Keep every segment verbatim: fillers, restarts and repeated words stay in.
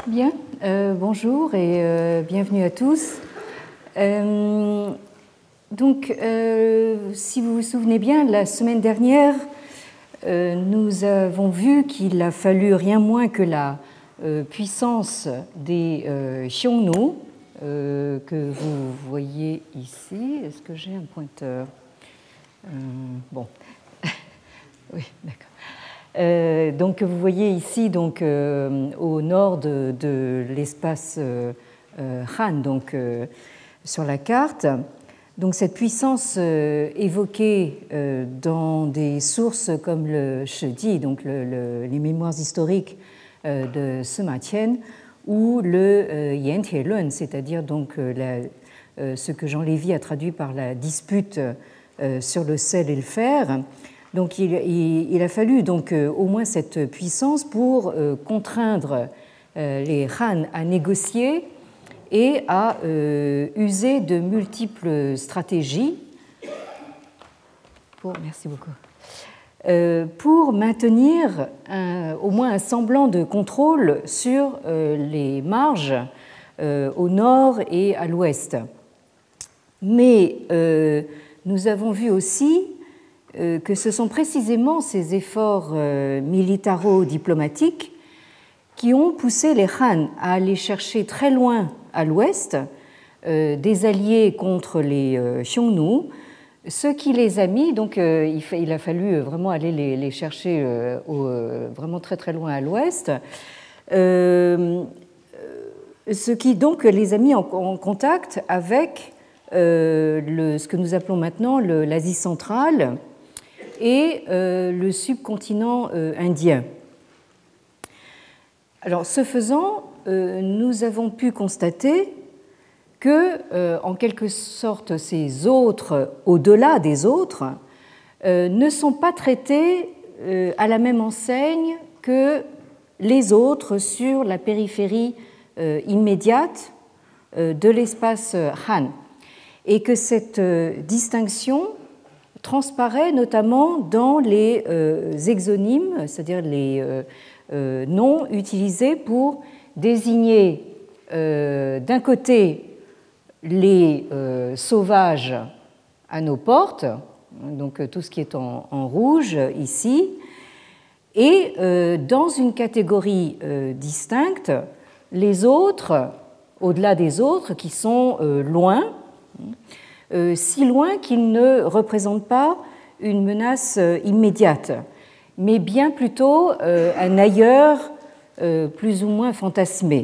Bien, euh, bonjour et euh, bienvenue à tous. Euh, donc, euh, si vous vous souvenez bien, la semaine dernière, euh, nous avons vu qu'il a fallu rien moins que la euh, puissance des euh, Xiongnu, euh, que vous voyez ici. Est-ce que j'ai un pointeur? euh, Bon, oui, d'accord. Euh, donc vous voyez ici donc euh, au nord de, de l'espace euh, euh, Han, donc euh, sur la carte. Donc cette puissance euh, évoquée euh, dans des sources comme le Shidi, donc le, le, les mémoires historiques euh, de Sima Qian, ou le euh, Yan Tie Lun, c'est-à-dire donc euh, la, euh, ce que Jean Lévy a traduit par la dispute euh, sur le sel et le fer. Donc il, il, il a fallu donc euh, au moins cette puissance pour euh, contraindre euh, les Han à négocier et à euh, user de multiples stratégies pour, merci beaucoup, euh, pour maintenir un, au moins un semblant de contrôle sur euh, les marges euh, au nord et à l'ouest. Mais euh, nous avons vu aussi que ce sont précisément ces efforts militaro-diplomatiques qui ont poussé les Han à aller chercher très loin à l'ouest des alliés contre les Xiongnu, ce qui les a mis, donc il a fallu vraiment aller les chercher vraiment très très loin à l'ouest, ce qui donc les a mis en contact avec ce que nous appelons maintenant l'Asie centrale et euh, le subcontinent euh, indien. Alors, ce faisant, euh, nous avons pu constater que, euh, en quelque sorte, ces autres, au-delà des autres, euh, ne sont pas traités euh, à la même enseigne que les autres sur la périphérie euh, immédiate euh, de l'espace Han, et que cette euh, distinction transparaît notamment dans les euh, exonymes, c'est-à-dire les euh, euh, noms utilisés pour désigner euh, d'un côté les euh, sauvages à nos portes, donc tout ce qui est en, en rouge ici, et euh, dans une catégorie euh, distincte, les autres, au-delà des autres, qui sont euh, loin, Euh, si loin qu'ils ne représentent pas une menace euh, immédiate, mais bien plutôt euh, un ailleurs euh, plus ou moins fantasmé.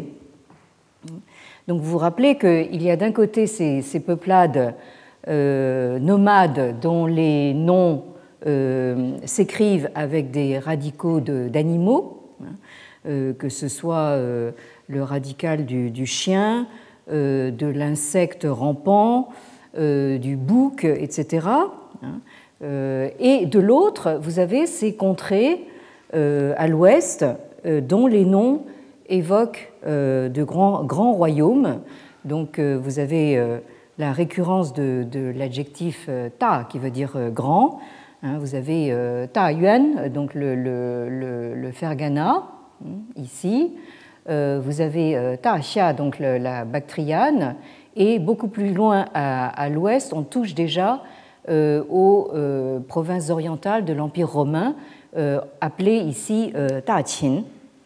Donc vous vous rappelez qu'il y a d'un côté ces, ces peuplades euh, nomades dont les noms euh, s'écrivent avec des radicaux de, d'animaux, hein, euh, que ce soit euh, le radical du, du chien, euh, de l'insecte rampant, Euh, du bouc, et cetera. Euh, et de l'autre, vous avez ces contrées euh, à l'ouest euh, dont les noms évoquent euh, de grands, grands royaumes. Donc euh, vous avez euh, la récurrence de, de l'adjectif euh, ta, qui veut dire euh, grand. Hein, vous avez euh, Ta Yuan, donc le, le, le, le Ferghana, hein, ici. Euh, vous avez euh, Ta Xia, donc le, la Bactriane. Et beaucoup plus loin à, à l'ouest, on touche déjà euh, aux euh, provinces orientales de l'Empire romain, euh, appelées ici euh, Daqin,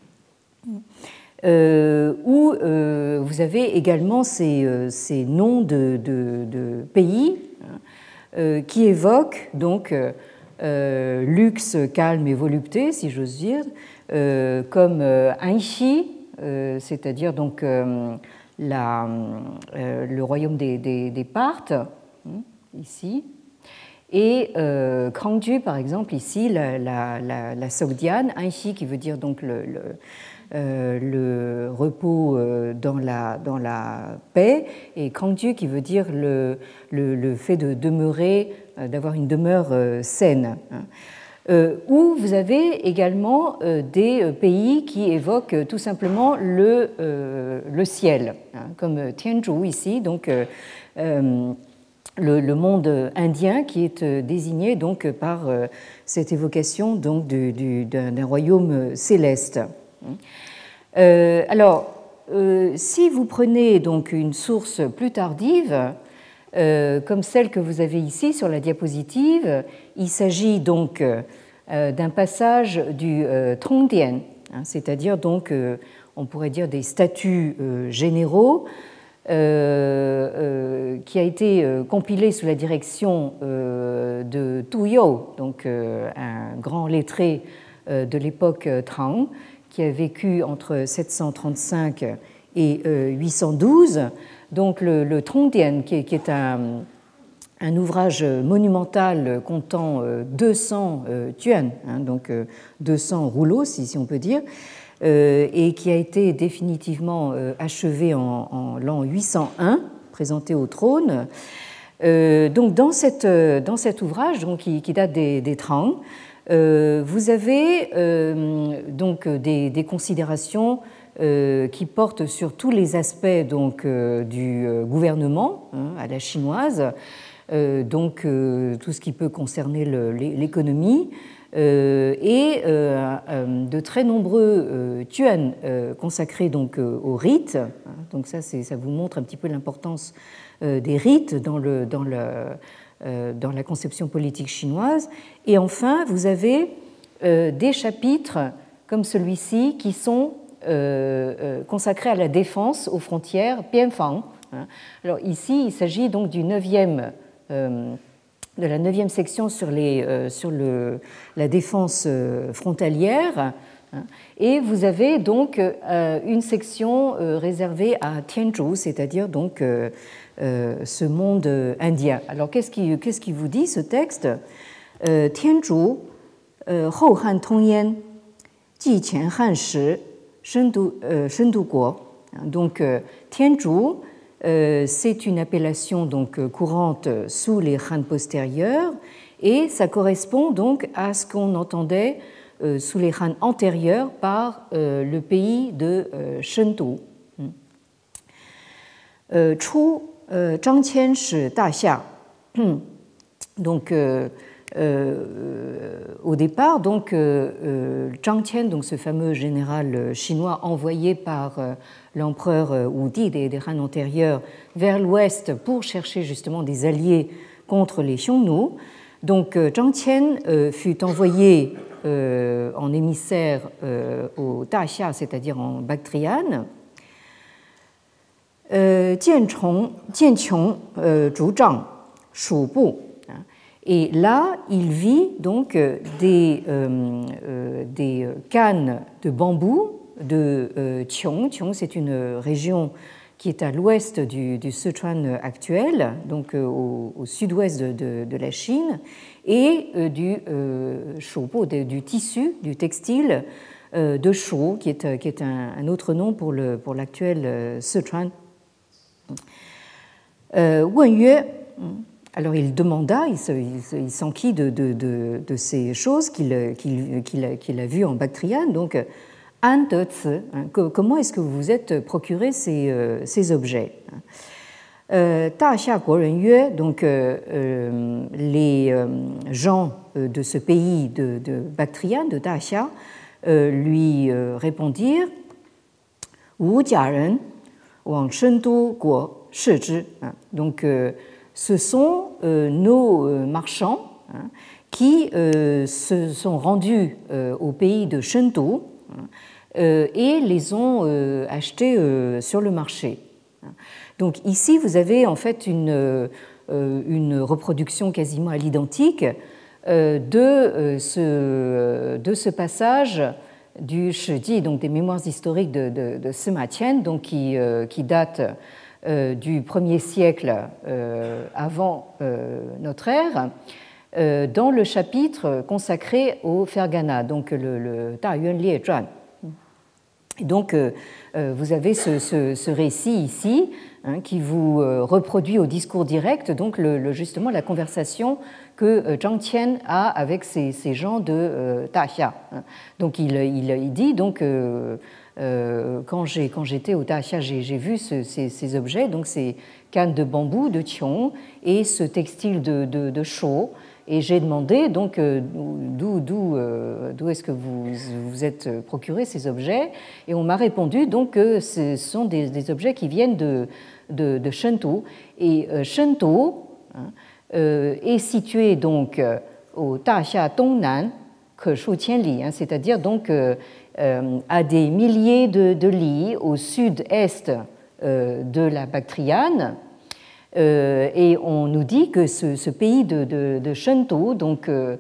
euh, où euh, vous avez également ces, euh, ces noms de, de, de pays euh, qui évoquent donc euh, luxe, calme et volupté, si j'ose dire, euh, comme euh, Anxi, euh, c'est-à-dire donc euh, La, euh, le royaume des, des, des Parthes, hein, ici, et euh, Krangju, par exemple, ici, la, la, la, la Sogdiane, Anxi, qui veut dire donc le, le, euh, le repos euh, dans, la, dans la paix, et Krangju, qui veut dire le, le, le fait de demeurer, euh, d'avoir une demeure euh, saine. Hein. Euh, où vous avez également euh, des pays qui évoquent euh, tout simplement le, euh, le ciel, hein, comme Tianzhu ici, donc euh, euh, le, le monde indien qui est euh, désigné donc par euh, cette évocation donc du, du, d'un, d'un royaume céleste. Euh, alors, euh, si vous prenez donc une source plus tardive, euh, comme celle que vous avez ici sur la diapositive, il s'agit donc euh, d'un passage du euh, Tongdian, hein, c'est-à-dire donc, euh, on pourrait dire des statuts euh, généraux, euh, euh, qui a été euh, compilé sous la direction euh, de Tu You, donc euh, un grand lettré euh, de l'époque Tang, qui a vécu entre sept cent trente-cinq et huit cent douze. Donc le, le Tongdian, qui est, qui est un, un ouvrage monumental comptant deux cents tuan, hein, donc deux cents rouleaux, si, si on peut dire, euh, et qui a été définitivement achevé en, en l'an huit cent un, présenté au trône. Euh, donc dans, cette, dans cet ouvrage, donc, qui, qui date des, des Tang, Euh, vous avez euh, donc des, des considérations euh, qui portent sur tous les aspects donc, euh, du gouvernement, hein, à la chinoise, euh, donc euh, tout ce qui peut concerner le, l'économie, euh, et euh, euh, de très nombreux euh, tuan euh, consacrés donc, euh, aux rites. Donc ça, c'est, ça vous montre un petit peu l'importance euh, des rites dans le, dans le dans la conception politique chinoise. Et enfin, vous avez euh, des chapitres comme celui-ci qui sont euh, euh, consacrés à la défense aux frontières Bianfang. Alors ici, il s'agit donc du neuvième, euh, de la neuvième section sur, les, euh, sur le, la défense euh, frontalière. Et vous avez donc euh, une section euh, réservée à Tianzhu, c'est-à-dire donc euh, Euh, ce monde indien. Alors, qu'est-ce qui, qu'est-ce qui vous dit, ce texte? euh, Tianzhu, Hou Han Tongyan, Ji Qian Han Shi, Shendu Guo. Donc, euh, Tianzhu, euh, c'est une appellation donc, courante sous les Han postérieurs, et ça correspond donc à ce qu'on entendait euh, sous les Han antérieurs par euh, le pays de euh, Shendu. Euh, Chu Euh, Zhang Qian shi Da Xia. Donc, euh, euh, au départ, donc, euh, Zhang Qian, donc ce fameux général chinois envoyé par euh, l'empereur Wu Di des, des Han antérieurs vers l'ouest pour chercher justement des alliés contre les Xiongnu. Donc, euh, Zhang Qian euh, fut envoyé euh, en émissaire euh, au Da Xia, c'est-à-dire en Bactriane. Jianqiong Zhu Zhang Shu Bu. Et là, il vit donc des, euh, des cannes de bambou de euh, Qiong. Qiong, c'est une région qui est à l'ouest du, du Sichuan actuel, donc euh, au, au sud-ouest de, de, de la Chine, et euh, du euh, Shu Bu, de, du tissu, du textile euh, de Shu, qui est, qui est un, un autre nom pour, le, pour l'actuel euh, Sichuan. Euh, Wen Yue, alors il demanda, il, se, il s'enquit de, de, de, de ces choses qu'il, qu'il, qu'il, a, qu'il a vues en Bactriane. Donc, An De Zi, comment est-ce que vous vous êtes procuré ces, euh, ces objets? Da Xia Guo Ren Yue, donc euh, euh, les euh, gens de ce pays de, de Bactriane, de Da Xia, euh, lui euh, répondirent Wu Jia Ren. Donc, euh, ce sont euh, nos euh, marchands hein, qui euh, se sont rendus euh, au pays de Shendu hein, euh, et les ont euh, achetés euh, sur le marché. Donc, ici, vous avez en fait une, euh, une reproduction quasiment à l'identique euh, de, euh, ce, de ce passage du Shiji, donc des mémoires historiques de, de, de Sima Qian, donc qui, euh, qui date euh, du premier siècle euh, avant euh, notre ère, euh, dans le chapitre consacré au Ferghana, donc le, le Da Yuan Lie Zhuan. Et donc, euh, vous avez ce, ce, ce récit ici hein, qui vous euh, reproduit au discours direct, donc le, le, justement la conversation que Zhang Qian a avec ces, ces gens de euh, Da Xia. Donc il, il, il dit donc euh, euh, quand, j'ai, quand j'étais au Da Xia, j'ai, j'ai vu ce, ces, ces objets, donc ces cannes de bambou de Qiong et ce textile de, de, de Shou. et j'ai demandé donc d'où d'où d'où est-ce que vous vous êtes procuré ces objets, et on m'a répondu donc que ce sont des, des objets qui viennent de de, de Shenzhou, et euh, Shenzhou hein, euh, est situé donc au Daxia Dongnan Keshu Qianli, hein, c'est-à-dire donc euh, euh, à des milliers de, de li au sud-est euh, de la Bactriane. Euh, et on nous dit que ce, ce pays de, de, de Shenzhou donc, euh,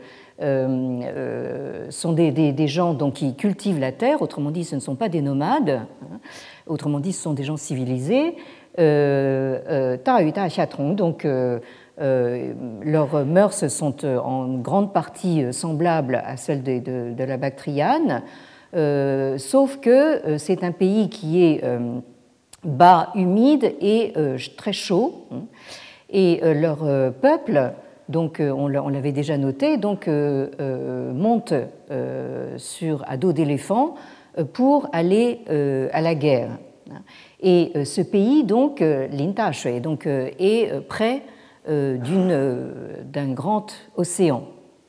euh, sont des, des, des gens donc, qui cultivent la terre, autrement dit, ce ne sont pas des nomades, hein, autrement dit, ce sont des gens civilisés. Euh, euh, Ta Yu Ta Xia Tong, donc euh, euh, leurs mœurs sont en grande partie semblables à celles de, de, de la Bactriane, euh, sauf que c'est un pays qui est euh, bas, humide et euh, très chaud, et euh, leur euh, peuple, donc euh, on l'avait déjà noté, donc euh, euh, monte euh, sur à dos d'éléphant pour aller euh, à la guerre. Et euh, ce pays, donc euh, Lin Shui, donc euh, est près euh, d'une euh, d'un grand océan.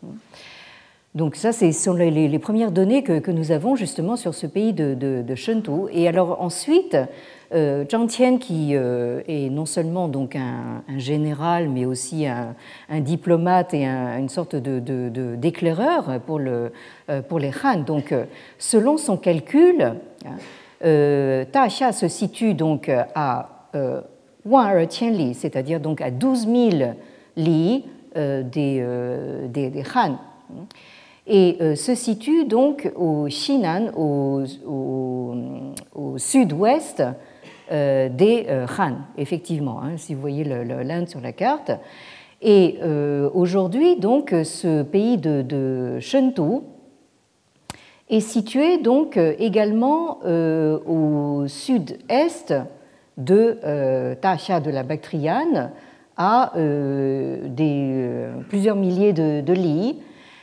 Donc ça, ce sont les, les premières données que, que nous avons justement sur ce pays de, de, de Shenzhou. Et alors ensuite, euh, Zhang Tian, qui euh, est non seulement donc un, un général, mais aussi un, un diplomate et un, une sorte de, de, de, d'éclaireur pour, le, euh, pour les Han. Donc, selon son calcul, euh, Daxia se situe donc à euh, Wan Qianli, c'est-à-dire donc à douze mille li euh, des, euh, des, des Han, et euh, se situe donc au Xinan, au, au, au sud-ouest euh, des euh, Han, effectivement, hein, si vous voyez l'Inde sur la carte. Et euh, aujourd'hui, donc, ce pays de, de Shenzhou est situé donc également euh, au sud-est de euh, Daxia de la Bactriane, à euh, des, euh, plusieurs milliers de, de li.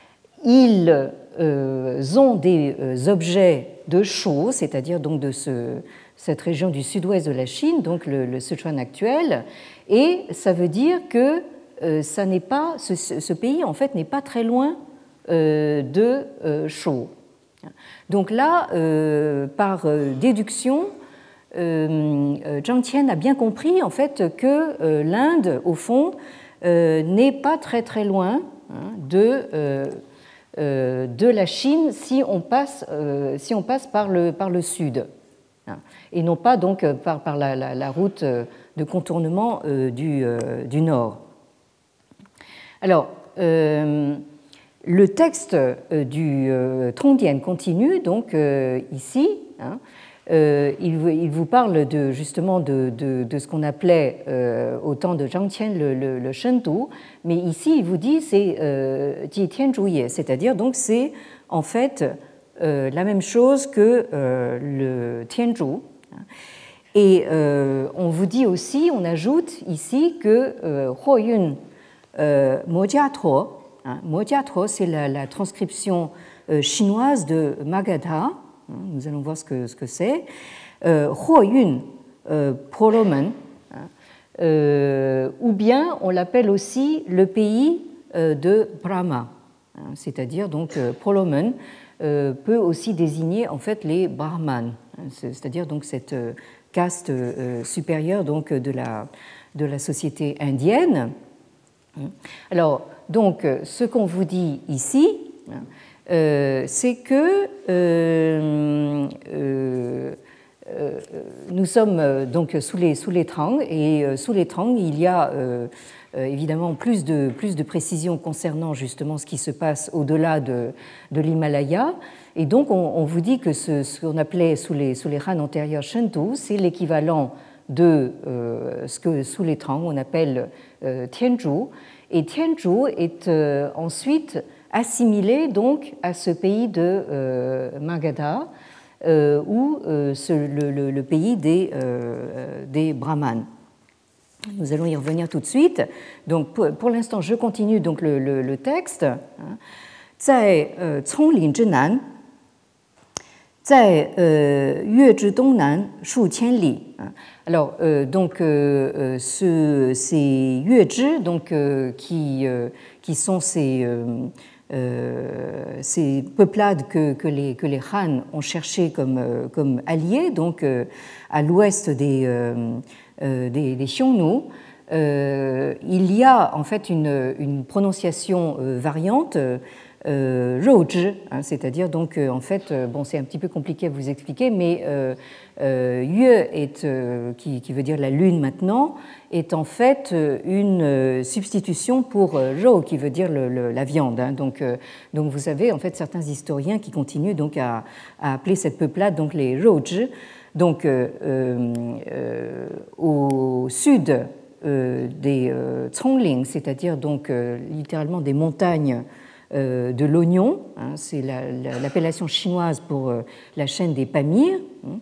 Ils euh, ont des euh, objets de chaux, c'est-à-dire donc de ce, cette région du sud-ouest de la Chine, donc le, le Sichuan actuel, et ça veut dire que euh, ça n'est pas, ce, ce pays en fait n'est pas très loin euh, de euh, Chaux. Donc là, euh, par déduction, euh, Zhang Tian a bien compris en fait que euh, l'Inde, au fond, euh, n'est pas très très loin hein, de euh, de la Chine si on passe, si on passe par, le, par le sud, et non pas donc par, par la, la, la route de contournement du, du nord. Alors, euh, le texte du Tongdian continue, donc ici, hein, Euh, il, il vous parle de, justement de, de, de ce qu'on appelait euh, au temps de Zhang Tian le, le, le Shenzhou, mais ici il vous dit c'est Ji Tianzhuye, c'est-à-dire donc c'est en fait euh, la même chose que euh, le Tianzhou. Et euh, on vous dit aussi, on ajoute ici que euh, Huoyun euh, Mojiatuo, hein, Mojiatuo c'est la, la transcription euh, chinoise de Magadha. Nous allons voir ce que ce que c'est. Huoyun euh, Polomen, euh, ou bien on l'appelle aussi le pays euh, de Brahma, hein, c'est-à-dire donc euh, Polomen euh, peut aussi désigner en fait les Brahmanes, hein, c'est-à-dire donc cette euh, caste euh, supérieure donc de la de la société indienne. Alors donc ce qu'on vous dit ici. Hein, Euh, c'est que euh, euh, euh, nous sommes donc sous les, sous les Trang, et euh, sous les Trang, il y a euh, évidemment plus de, plus de précisions concernant justement ce qui se passe au-delà de, de l'Himalaya. Et donc, on, on vous dit que ce, ce qu'on appelait sous les, sous les Han antérieurs Shenzhou, c'est l'équivalent de euh, ce que sous les Trang, on appelle euh, Tianzhou. Et Tianzhou est euh, ensuite assimilé donc à ce pays de euh, Magadha, euh, ou euh, ce, le, le, le pays des, euh, des Brahmanes. Nous allons y revenir tout de suite. Donc, pour, pour l'instant, je continue donc le, le, le texte. 在 Conglin Zhenan, 在呃月之东南数千里. Alors euh, donc euh, ce, ces Yuezhi, donc euh, qui euh, qui sont ces euh, euh, ces peuplades que que les que les Han ont cherché comme euh, comme alliés, donc euh, à l'ouest des euh, euh, des, des Xiongnu. Euh, il y a en fait une, une prononciation euh, variante, euh, Rouzhi, hein, c'est-à-dire donc euh, en fait, euh, bon, c'est un petit peu compliqué à vous expliquer, mais euh, euh, Yue est, euh, qui, qui veut dire la lune maintenant, est en fait une euh, substitution pour euh, Rou, qui veut dire le, le, la viande. Hein, donc, euh, donc vous avez en fait certains historiens qui continuent donc à, à appeler cette peuplade donc les Rouzhi. Donc euh, euh, au sud Euh, des euh, Congling, c'est-à-dire donc euh, littéralement des montagnes euh, de l'oignon, hein, c'est la, la, l'appellation chinoise pour euh, la chaîne des Pamirs, hein,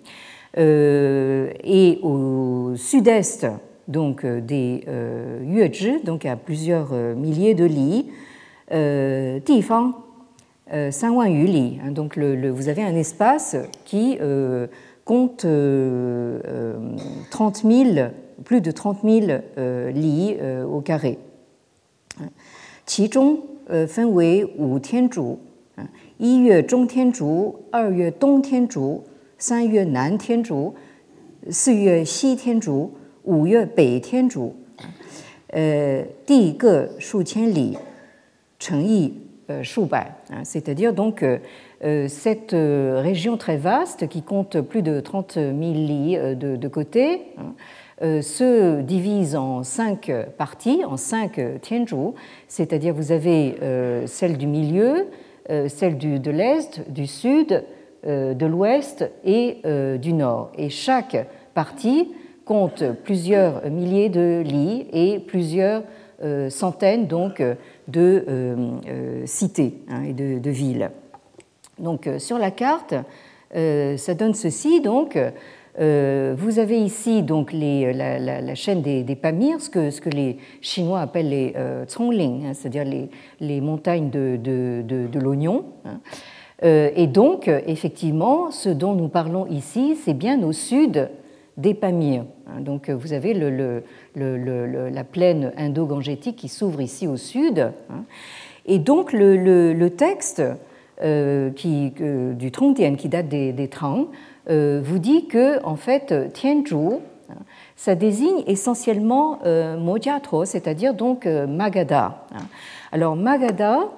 euh, et au sud-est donc des euh, Yuezhi, donc à plusieurs euh, milliers de li, euh, Difang, euh, Sanwan Yu li, hein, donc le, le, vous avez un espace qui euh, compte euh, euh, trente mille plus de trente mille euh, li euh, au carré. 其中呃分为五天竺，一月中天竺，二月东天竺，三月南天竺，四月西天竺，五月北天竺。呃，地各数千里，城邑呃数百。C'est-à-dire donc euh, cette région très vaste qui compte plus de trente mille li de, de côté. Hein, Euh, se divise en cinq parties, en cinq tianzhu, c'est-à-dire vous avez euh, celle du milieu, euh, celle du, de l'est, du sud, euh, de l'ouest et euh, du nord. Et chaque partie compte plusieurs milliers de li et plusieurs euh, centaines donc de euh, euh, cités, hein, et de, de villes. Donc euh, sur la carte, euh, ça donne ceci donc. Euh, vous avez ici donc les, la, la, la chaîne des, des Pamirs, ce que, ce que les Chinois appellent les euh, Congling, hein, c'est-à-dire les, les montagnes de, de, de, de l'oignon. Hein. Euh, et donc, effectivement, ce dont nous parlons ici, c'est bien au sud des Pamirs. Hein. Donc, vous avez le, le, le, le, la plaine indo-gangétique qui s'ouvre ici au sud. Hein. Et donc, le, le, le texte euh, qui, euh, du Trongdian, qui date des, des Tang, Euh, vous dit que en fait Tianzhu, ça désigne essentiellement euh, Mojiatro, c'est-à-dire donc euh, Magadha. Alors Magadha,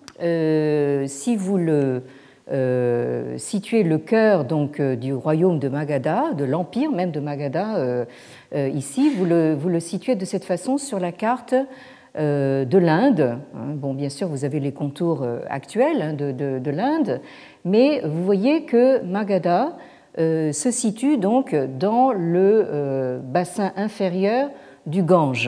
euh, si vous le euh, situez le cœur donc euh, du royaume de Magadha, de l'empire même de Magadha, euh, euh, ici vous le, vous le situez de cette façon sur la carte euh, de l'Inde. Bon, bien sûr, vous avez les contours actuels hein, de, de, de l'Inde, mais vous voyez que Magadha Euh, se situe donc dans le euh, bassin inférieur du Gange.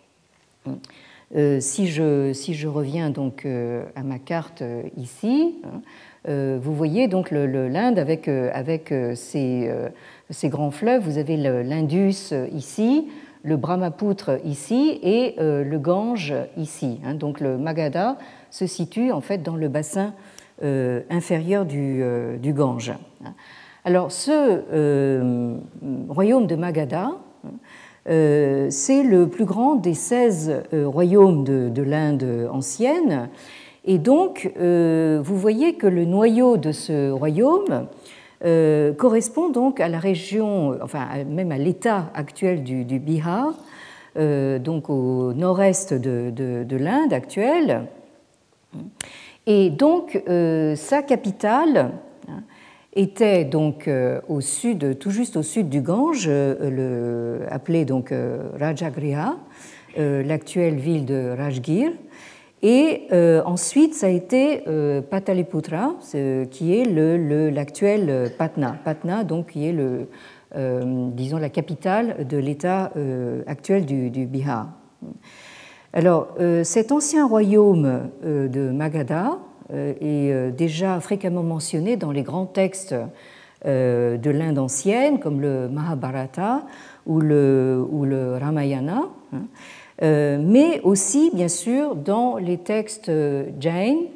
Euh, si, je, si je reviens donc euh, à ma carte euh, ici, euh, vous voyez donc le, le, l'Inde avec, euh, avec euh, ses, euh, ses grands fleuves. Vous avez le, l'Indus ici, le Brahmapoutre ici et euh, le Gange ici. Hein. Donc le Magadha se situe en fait dans le bassin euh, inférieur du, euh, du Gange. Alors, ce euh, royaume de Magadha, euh, c'est le plus grand des seize euh, royaumes de, de l'Inde ancienne. Et donc, euh, vous voyez que le noyau de ce royaume euh, correspond donc à la région, enfin, même à l'état actuel du, du Bihar, euh, donc au nord-est de, de, de l'Inde actuelle. Et donc, euh, sa capitale était donc euh, au sud, tout juste au sud du Gange, euh, le, appelé donc euh, Rajagriha, euh, l'actuelle ville de Rajgir. Et euh, ensuite, ça a été euh, Pataliputra, qui est le, le, l'actuel Patna. Patna, donc, qui est le, euh, disons, la capitale de l'État euh, actuel du, du Bihar. Alors, euh, cet ancien royaume euh, de Magadha est déjà fréquemment mentionné dans les grands textes de l'Inde ancienne, comme le Mahabharata ou le, ou le Ramayana, mais aussi, bien sûr, dans les textes Jain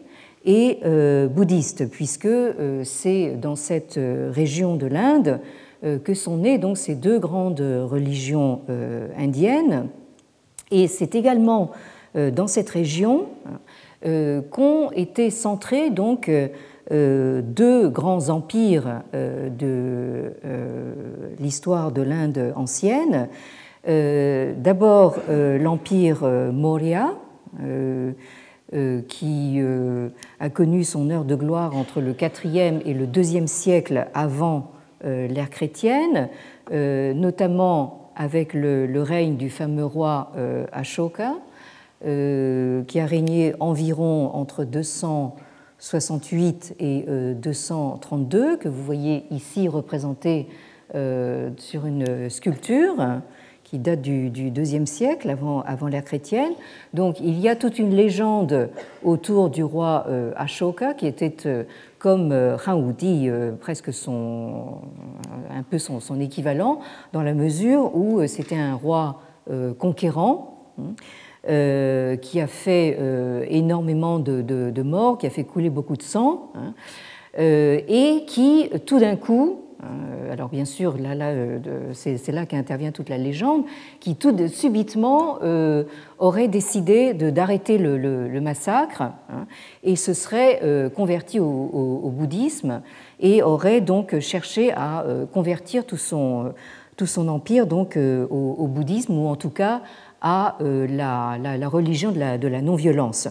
et euh, bouddhiste, puisque euh, c'est dans cette région de l'Inde euh, que sont nées donc ces deux grandes religions euh, indiennes. Et c'est également euh, dans cette région euh, qu'ont été centrés donc euh, deux grands empires euh, de euh, l'histoire de l'Inde ancienne. Euh, D'abord euh, l'empire euh, Maurya, euh, euh, qui euh, a connu son heure de gloire entre le quatrième et le deuxième siècle avant euh, l'ère chrétienne, euh, notamment avec le, le règne du fameux roi euh, Ashoka, euh, qui a régné environ entre deux cent soixante-huit et euh, deux cent trente-deux, que vous voyez ici représenté euh, sur une sculpture qui date du, du deuxième siècle avant, avant l'ère chrétienne. Donc il y a toute une légende autour du roi euh, Ashoka qui était euh, comme euh, Hanwudi, euh, presque son, un peu son, son équivalent, dans la mesure où euh, c'était un roi euh, conquérant euh, qui a fait euh, énormément de, de, de morts, qui a fait couler beaucoup de sang, hein, euh, et qui tout d'un coup, alors bien sûr, là, là, c'est là qu'intervient toute la légende, qui tout de, subitement euh, aurait décidé d'arrêter le, le, le massacre, hein, et se serait euh, converti au, au, au bouddhisme et aurait donc cherché à euh, convertir tout son, tout son empire donc, euh, au, au bouddhisme, ou en tout cas à euh, la, la, la religion de la, de la non-violence.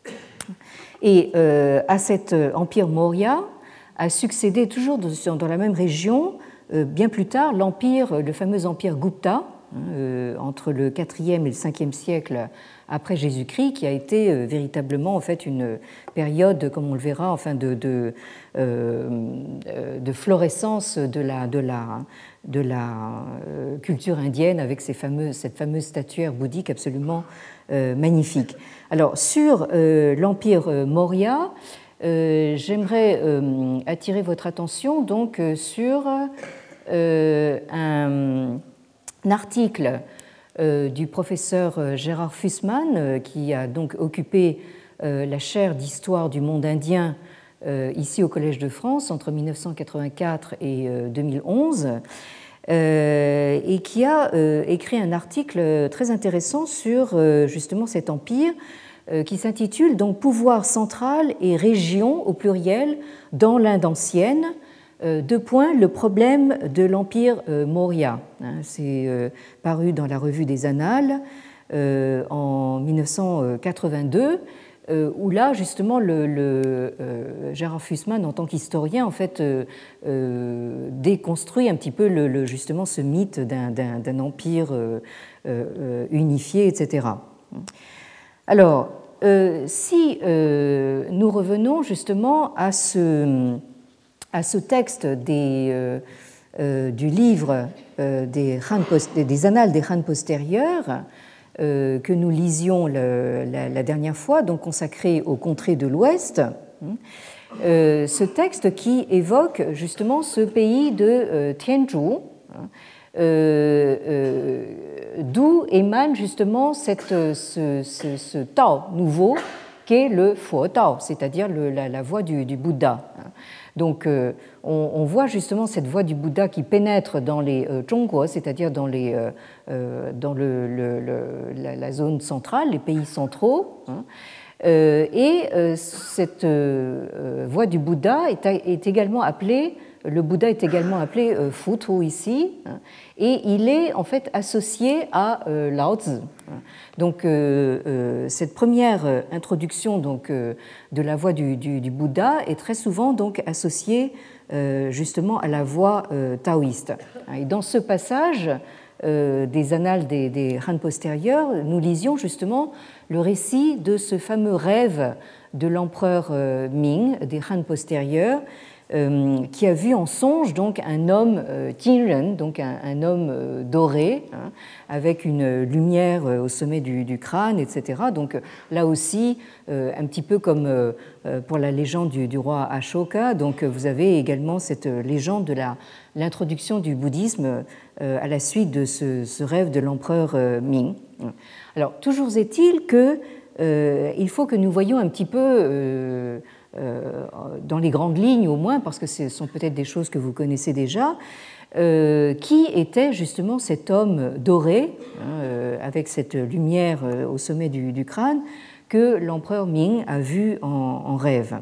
Et euh, à cet empire Maurya a succédé toujours dans la même région, bien plus tard, l'empire, le fameux empire Gupta, entre le quatrième et le cinquième siècle après Jésus-Christ, qui a été véritablement en fait une période, comme on le verra, enfin de, de, de florescence de la, de la, de la culture indienne avec ces fameux, cette fameuse statuaire bouddhique absolument magnifique. Alors sur l'empire Maurya, Euh, j'aimerais euh, attirer votre attention donc euh, sur euh, un, un article euh, du professeur Gérard Fussman euh, qui a donc occupé euh, la chaire d'histoire du monde indien euh, ici au Collège de France entre mille neuf cent quatre-vingt-quatre et euh, deux mille onze euh, et qui a euh, écrit un article très intéressant sur euh, justement cet empire qui s'intitule donc Pouvoir central et région au pluriel dans l'Inde ancienne, deux points, le problème de l'empire Maurya. C'est paru dans la revue des Annales en mille neuf cent quatre-vingt-deux, où là justement le, le Gérard Fussman, en tant qu'historien, en fait déconstruit un petit peu le, le, justement ce mythe d'un d'un empire unifié, et cetera. Alors, euh, si euh, nous revenons justement à ce, à ce texte des, euh, euh, du livre euh, des, Han post, des Annales des Han postérieurs euh, que nous lisions le, la, la dernière fois, donc consacré aux contrées de l'Ouest, euh, ce texte qui évoque justement ce pays de euh, Tianzhu, Euh, euh, d'où émane justement cette, ce, ce, ce Tao nouveau qu'est le Fo Tao, c'est-à-dire le, la, la voie du, du Bouddha. Donc euh, on, on voit justement cette voie du Bouddha qui pénètre dans les euh, Zhongguo, c'est-à-dire dans, les, euh, dans le, le, le, la, la zone centrale, les pays centraux. Hein. Euh, et euh, cette euh, voie du Bouddha est, est également appelée Le Bouddha est également appelé euh, Futu ici, hein, et il est en fait associé à euh, Lao Tzu. Donc euh, euh, cette première introduction donc, euh, de la voie du, du, du Bouddha est très souvent donc associée euh, justement à la voie euh, taoïste. Et dans ce passage euh, des annales des, des Han postérieurs, nous lisions justement le récit de ce fameux rêve de l'empereur euh, Ming des Han postérieurs, Euh, qui a vu en songe donc un homme euh, Jinren, donc un, un homme euh, doré, hein, avec une lumière euh, au sommet du, du crâne, et cetera. Donc euh, là aussi, euh, un petit peu comme euh, pour la légende du, du roi Ashoka, donc vous avez également cette légende de l'introduction du bouddhisme euh, à la suite de ce, ce rêve de l'empereur euh, Ming. Alors toujours est-il que euh, il faut que nous voyions un petit peu euh, euh, dans les grandes lignes au moins, parce que ce sont peut-être des choses que vous connaissez déjà, euh, qui était justement cet homme doré, hein, euh, avec cette lumière euh, au sommet du, du crâne, que l'empereur Ming a vu en, en rêve.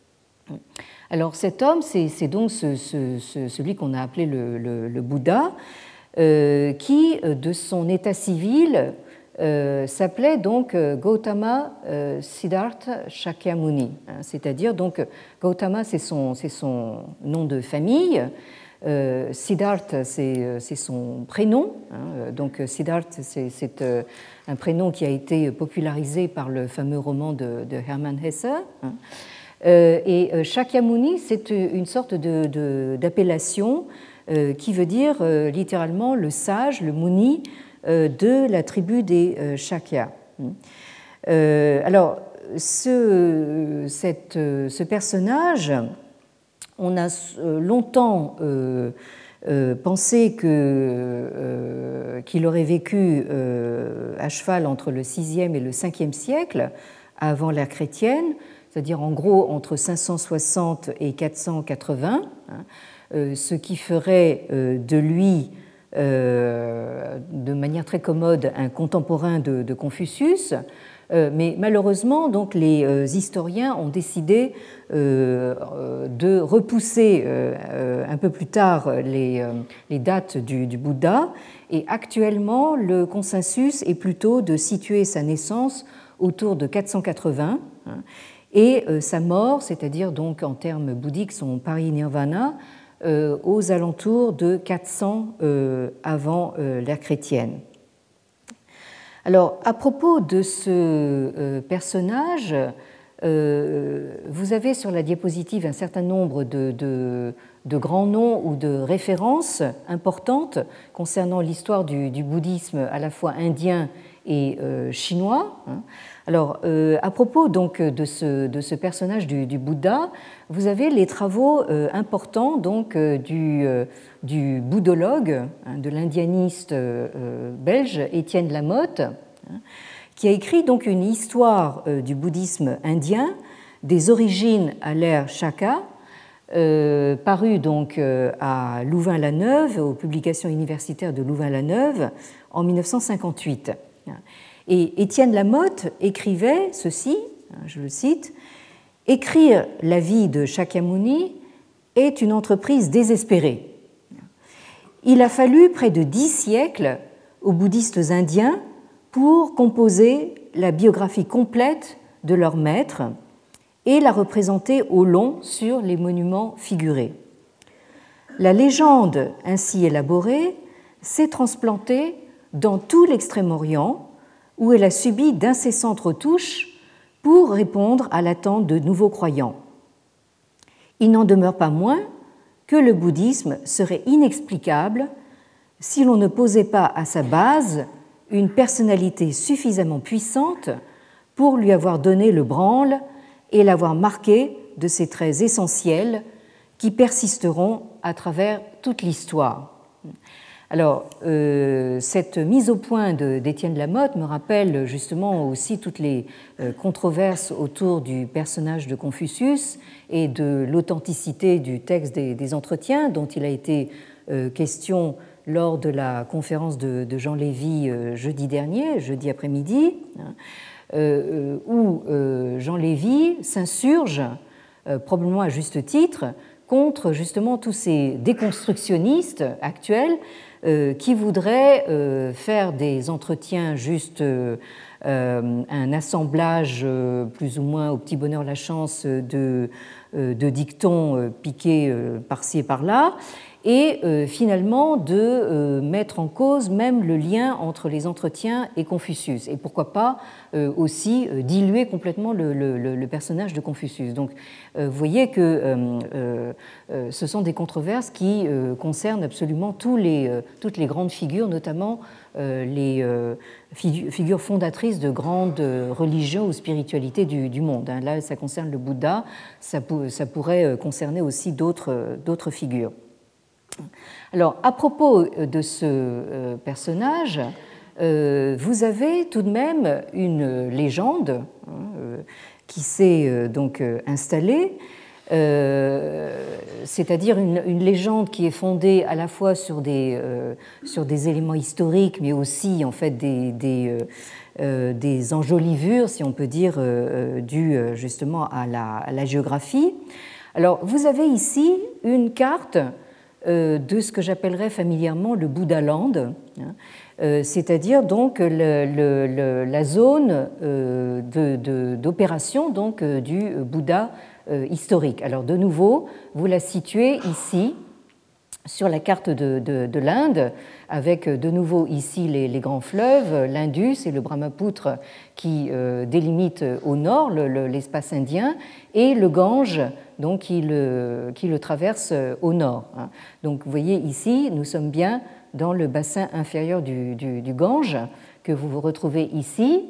Alors cet homme, c'est donc ce, ce, ce, celui qu'on a appelé le, le, le Bouddha, euh, qui, de son état civil, euh, s'appelait donc Gautama euh, Siddhartha Shakyamuni, hein, c'est-à-dire donc Gautama, c'est son, son nom de famille, euh, Siddhartha, c'est son prénom, hein, donc Siddhartha, c'est euh, un prénom qui a été popularisé par le fameux roman de, de Hermann Hesse, hein. Euh, et Shakyamuni, c'est une sorte d'appellation euh, qui veut dire euh, littéralement le sage, le Muni euh, de la tribu des euh, Shakya. Euh, alors, ce, cette, ce personnage, on a longtemps euh, euh, pensé que, euh, qu'il aurait vécu euh, à cheval entre le sixième et le cinquième siècle avant l'ère chrétienne, c'est-à-dire en gros entre cinq cent soixante et quatre cent quatre-vingts, hein, euh, ce qui ferait euh, de lui, euh, de manière très commode, un contemporain de, de Confucius. Euh, mais malheureusement, donc, les euh, historiens ont décidé euh, de repousser euh, un peu plus tard les, euh, les dates du, du Bouddha, et actuellement, le consensus est plutôt de situer sa naissance autour de quatre cent quatre-vingts, hein, et euh, sa mort, c'est-à-dire donc en termes bouddhiques son parinirvana, euh, aux alentours de quatre cents euh, avant euh, l'ère chrétienne. Alors, à propos de ce euh, personnage, euh, vous avez sur la diapositive un certain nombre de, de, de grands noms ou de références importantes concernant l'histoire du, du bouddhisme à la fois indien et euh, chinois. Alors, euh, à propos donc de ce, de ce personnage du, du Bouddha, vous avez les travaux euh, importants donc euh, du, euh, du bouddhologue, hein, de l'indianiste euh, belge Étienne Lamotte, hein, qui a écrit donc une histoire euh, du bouddhisme indien, des origines à l'ère Shaka, euh, paru donc euh, à Louvain-la-Neuve, aux publications universitaires de Louvain-la-Neuve en mille neuf cent cinquante-huit. Et Étienne Lamotte écrivait ceci, je le cite, « Écrire la vie de Shakyamuni est une entreprise désespérée. Il a fallu près de dix siècles aux bouddhistes indiens pour composer la biographie complète de leur maître et la représenter au long sur les monuments figurés. La légende ainsi élaborée s'est transplantée dans tout l'Extrême-Orient, où elle a subi d'incessantes retouches pour répondre à l'attente de nouveaux croyants. Il n'en demeure pas moins que le bouddhisme serait inexplicable si l'on ne posait pas à sa base une personnalité suffisamment puissante pour lui avoir donné le branle et l'avoir marqué de ces traits essentiels qui persisteront à travers toute l'histoire. Alors, euh, cette mise au point d'Étienne Lamotte me rappelle justement aussi toutes les euh, controverses autour du personnage de Confucius et de l'authenticité du texte des, des entretiens dont il a été euh, question lors de la conférence de, de Jean Lévy euh, jeudi dernier, jeudi après-midi, hein, euh, où euh, Jean Lévy s'insurge, euh, probablement à juste titre, contre justement tous ces déconstructionnistes actuels euh, qui voudraient euh, faire des entretiens juste euh, un assemblage euh, plus ou moins au petit bonheur la chance de, euh, de dictons euh, piqués euh, par-ci et par-là, et euh, finalement de euh, mettre en cause même le lien entre les entretiens et Confucius, et pourquoi pas euh, aussi euh, diluer complètement le, le, le personnage de Confucius. Donc euh, vous voyez que euh, euh, ce sont des controverses qui euh, concernent absolument tous les, euh, toutes les grandes figures, notamment euh, les euh, figures fondatrices de grandes religions ou spiritualités du, du monde. Là, ça concerne le Bouddha, ça, ça pourrait concerner aussi d'autres d'autres figures. Alors, à propos de ce personnage, vous avez tout de même une légende qui s'est donc installée, euh, c'est-à-dire une, une légende qui est fondée à la fois sur des, euh, sur des éléments historiques, mais aussi en fait des, des, euh, des enjolivures, si on peut dire, euh, dues justement à la, à la géographie. Alors, vous avez ici une carte euh, de ce que j'appellerais familièrement le Bouddha-land, hein, euh, c'est-à-dire donc le, le, le, la zone euh, de, de, d'opération donc euh, du Bouddha euh, historique. Alors, de nouveau, vous la situez ici sur la carte de, de, de l'Inde, avec de nouveau ici les, les grands fleuves, l'Indus et le Brahmapoutre qui euh, délimitent au nord le, le, l'espace indien, et le Gange donc, qui, le, qui le traverse au nord. Donc vous voyez ici, nous sommes bien dans le bassin inférieur du, du, du Gange, que vous vous retrouvez ici.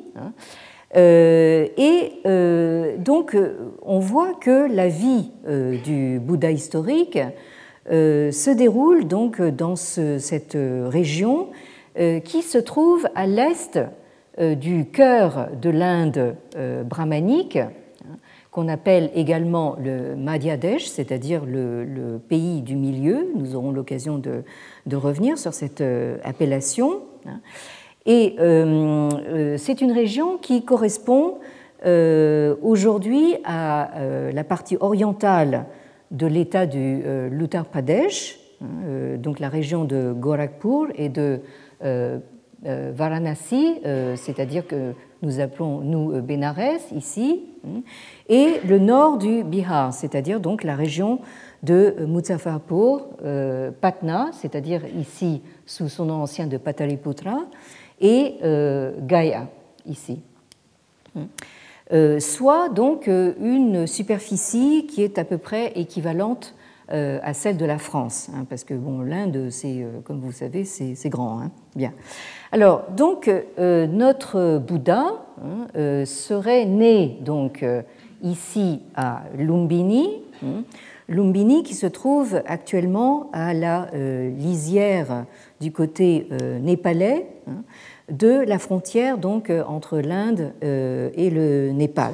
Euh, et euh, donc on voit que la vie euh, du Bouddha historique Euh, se déroule donc dans ce, cette région euh, qui se trouve à l'est euh, du cœur de l'Inde euh, brahmanique, hein, qu'on appelle également le Madhya Desh, c'est-à-dire le, le pays du milieu. Nous aurons l'occasion de, de revenir sur cette euh, appellation. Hein. Et euh, euh, c'est une région qui correspond euh, aujourd'hui à euh, la partie orientale de l'État du euh, l'Uttar Pradesh, hein, euh, donc la région de Gorakhpur et de euh, euh, Varanasi, euh, c'est-à-dire que nous appelons nous Bénarès ici, hein, et le nord du Bihar, c'est-à-dire donc la région de Muzaffarpur, euh, Patna, c'est-à-dire ici sous son nom ancien de Pataliputra, et euh, Gaya ici. Hein. Euh, soit donc une superficie qui est à peu près équivalente euh, à celle de la France, hein, parce que bon, l'Inde, c'est, euh, comme vous savez, c'est, c'est grand. Hein. Bien. Alors, donc, euh, notre Bouddha hein, euh, serait né donc euh, ici à Lumbini, hein, Lumbini qui se trouve actuellement à la euh, lisière du côté euh, népalais, hein, de la frontière donc entre l'Inde et le Népal.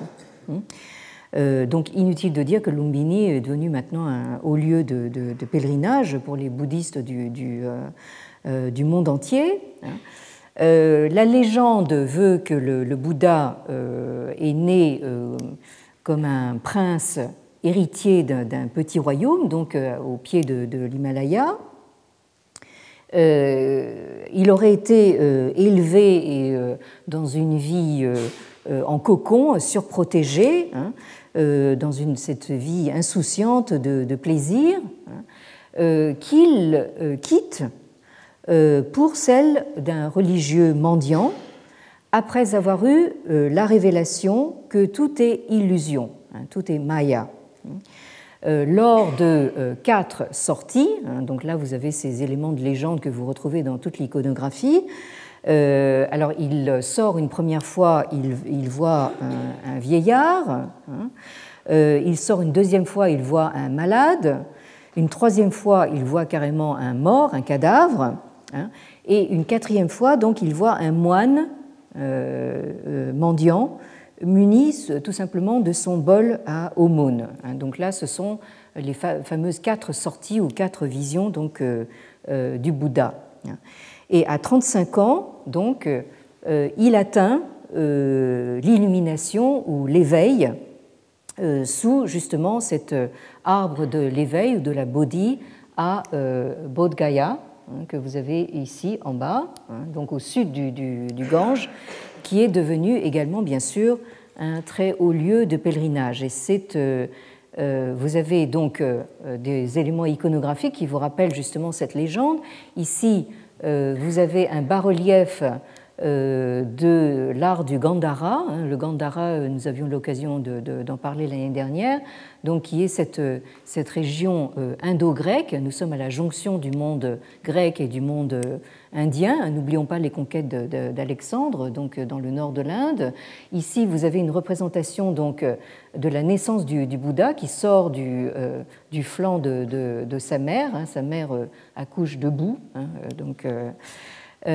Donc inutile de dire que Lumbini est devenu maintenant un haut lieu de, de, de pèlerinage pour les bouddhistes du, du, euh, du monde entier. Euh, la légende veut que le, le Bouddha euh, est né euh, comme un prince héritier d'un, d'un petit royaume, donc euh, au pied de, de l'Himalaya. Euh, il aurait été euh, élevé et, euh, dans une vie euh, euh, en cocon, surprotégé, hein, euh, dans une, cette vie insouciante de, de plaisir, hein, euh, qu'il euh, quitte euh, pour celle d'un religieux mendiant, après avoir eu euh, la révélation que tout est illusion, hein, tout est maya. Euh, lors de euh, quatre sorties, hein, donc là vous avez ces éléments de légende que vous retrouvez dans toute l'iconographie. Euh, alors il sort une première fois, il, il voit un, un vieillard, hein, euh, il sort une deuxième fois, il voit un malade, une troisième fois, il voit carrément un mort, un cadavre, hein, et une quatrième fois, donc il voit un moine euh, euh, mendiant, muni tout simplement de son bol à aumône. Donc là, ce sont les fameuses quatre sorties ou quatre visions donc, euh, euh, du Bouddha. Et à trente-cinq ans, donc, euh, il atteint euh, l'illumination ou l'éveil euh, sous justement cet arbre de l'éveil ou de la Bodhi à euh, Bodh Gaya, hein, que vous avez ici en bas, hein, donc au sud du, du, du Gange, qui est devenu également, bien sûr, un très haut lieu de pèlerinage. Et c'est, euh, euh, vous avez donc euh, des éléments iconographiques qui vous rappellent justement cette légende. Ici, euh, vous avez un bas-relief euh, de l'art du Gandhara. Hein. Le Gandhara, nous avions l'occasion de, de, d'en parler l'année dernière, donc qui est cette, cette région euh, indo-grecque. Nous sommes à la jonction du monde grec et du monde indien. N'oublions pas les conquêtes de, de, d'Alexandre, donc dans le nord de l'Inde. Ici, vous avez une représentation donc de la naissance du, du Bouddha qui sort du, euh, du flanc de, de, de sa mère. Hein. Sa mère euh, accouche debout. Hein. Donc, euh,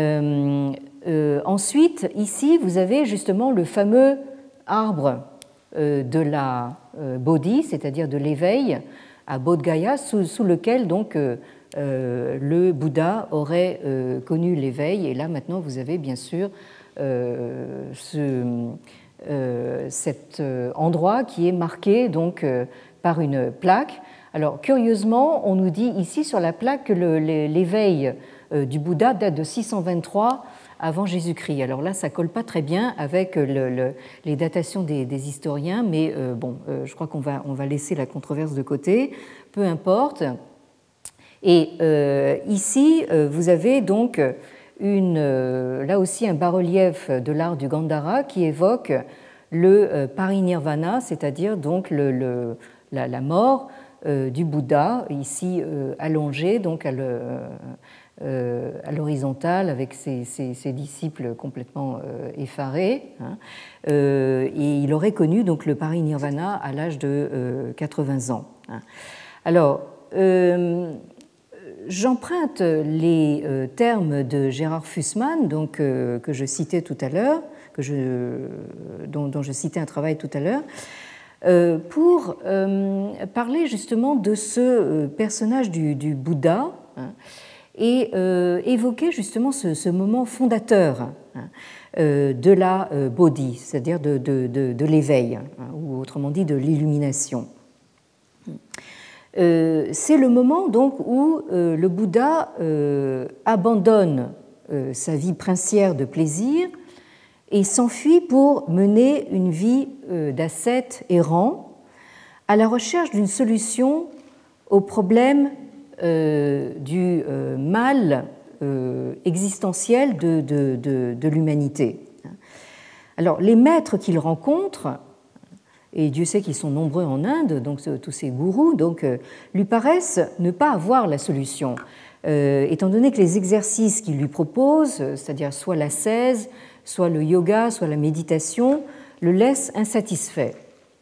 euh, euh, ensuite, ici, vous avez justement le fameux arbre de la Bodhi, c'est-à-dire de l'éveil, à Bodh Gaya, sous, sous lequel donc euh, le Bouddha aurait euh, connu l'éveil. Et là maintenant vous avez bien sûr euh, ce, euh, cet endroit qui est marqué donc euh, par une plaque. Alors curieusement, on nous dit ici sur la plaque que le, l'éveil euh, du Bouddha date de six cent vingt-trois avant Jésus-Christ. Alors là, ça ne colle pas très bien avec le, le, les datations des, des historiens, mais euh, bon, euh, je crois qu'on va, on va laisser la controverse de côté, peu importe. Et euh, ici, euh, vous avez donc une, euh, là aussi un bas-relief de l'art du Gandhara qui évoque le euh, parinirvana, c'est-à-dire donc le, le, la, la mort euh, du Bouddha, ici euh, allongé, donc à le, Euh, à l'horizontale avec ses, ses, ses disciples complètement euh, effarés. Hein. Euh, et il aurait connu donc le parinirvana à l'âge de euh, quatre-vingts ans. Hein. Alors, euh, j'emprunte les euh, termes de Gerhard Fussmann, donc, euh, que je citais tout à l'heure, que je, dont, dont je citais un travail tout à l'heure, euh, pour euh, parler justement de ce euh, personnage du, du Bouddha, hein, et euh, évoquer justement ce, ce moment fondateur hein, euh, de la euh, Bodhi, c'est-à-dire de, de, de, de l'éveil, hein, ou autrement dit de l'illumination. Euh, c'est le moment donc où euh, le Bouddha euh, abandonne euh, sa vie princière de plaisir et s'enfuit pour mener une vie euh, d'ascète errant à la recherche d'une solution au problème Euh, du euh, mal euh, existentiel de, de, de, de l'humanité. Alors, les maîtres qu'il rencontre, et Dieu sait qu'ils sont nombreux en Inde, donc tous ces gourous, donc, euh, lui paraissent ne pas avoir la solution, euh, étant donné que les exercices qu'il lui propose, c'est-à-dire soit l'ascèse, soit le yoga, soit la méditation, le laissent insatisfait.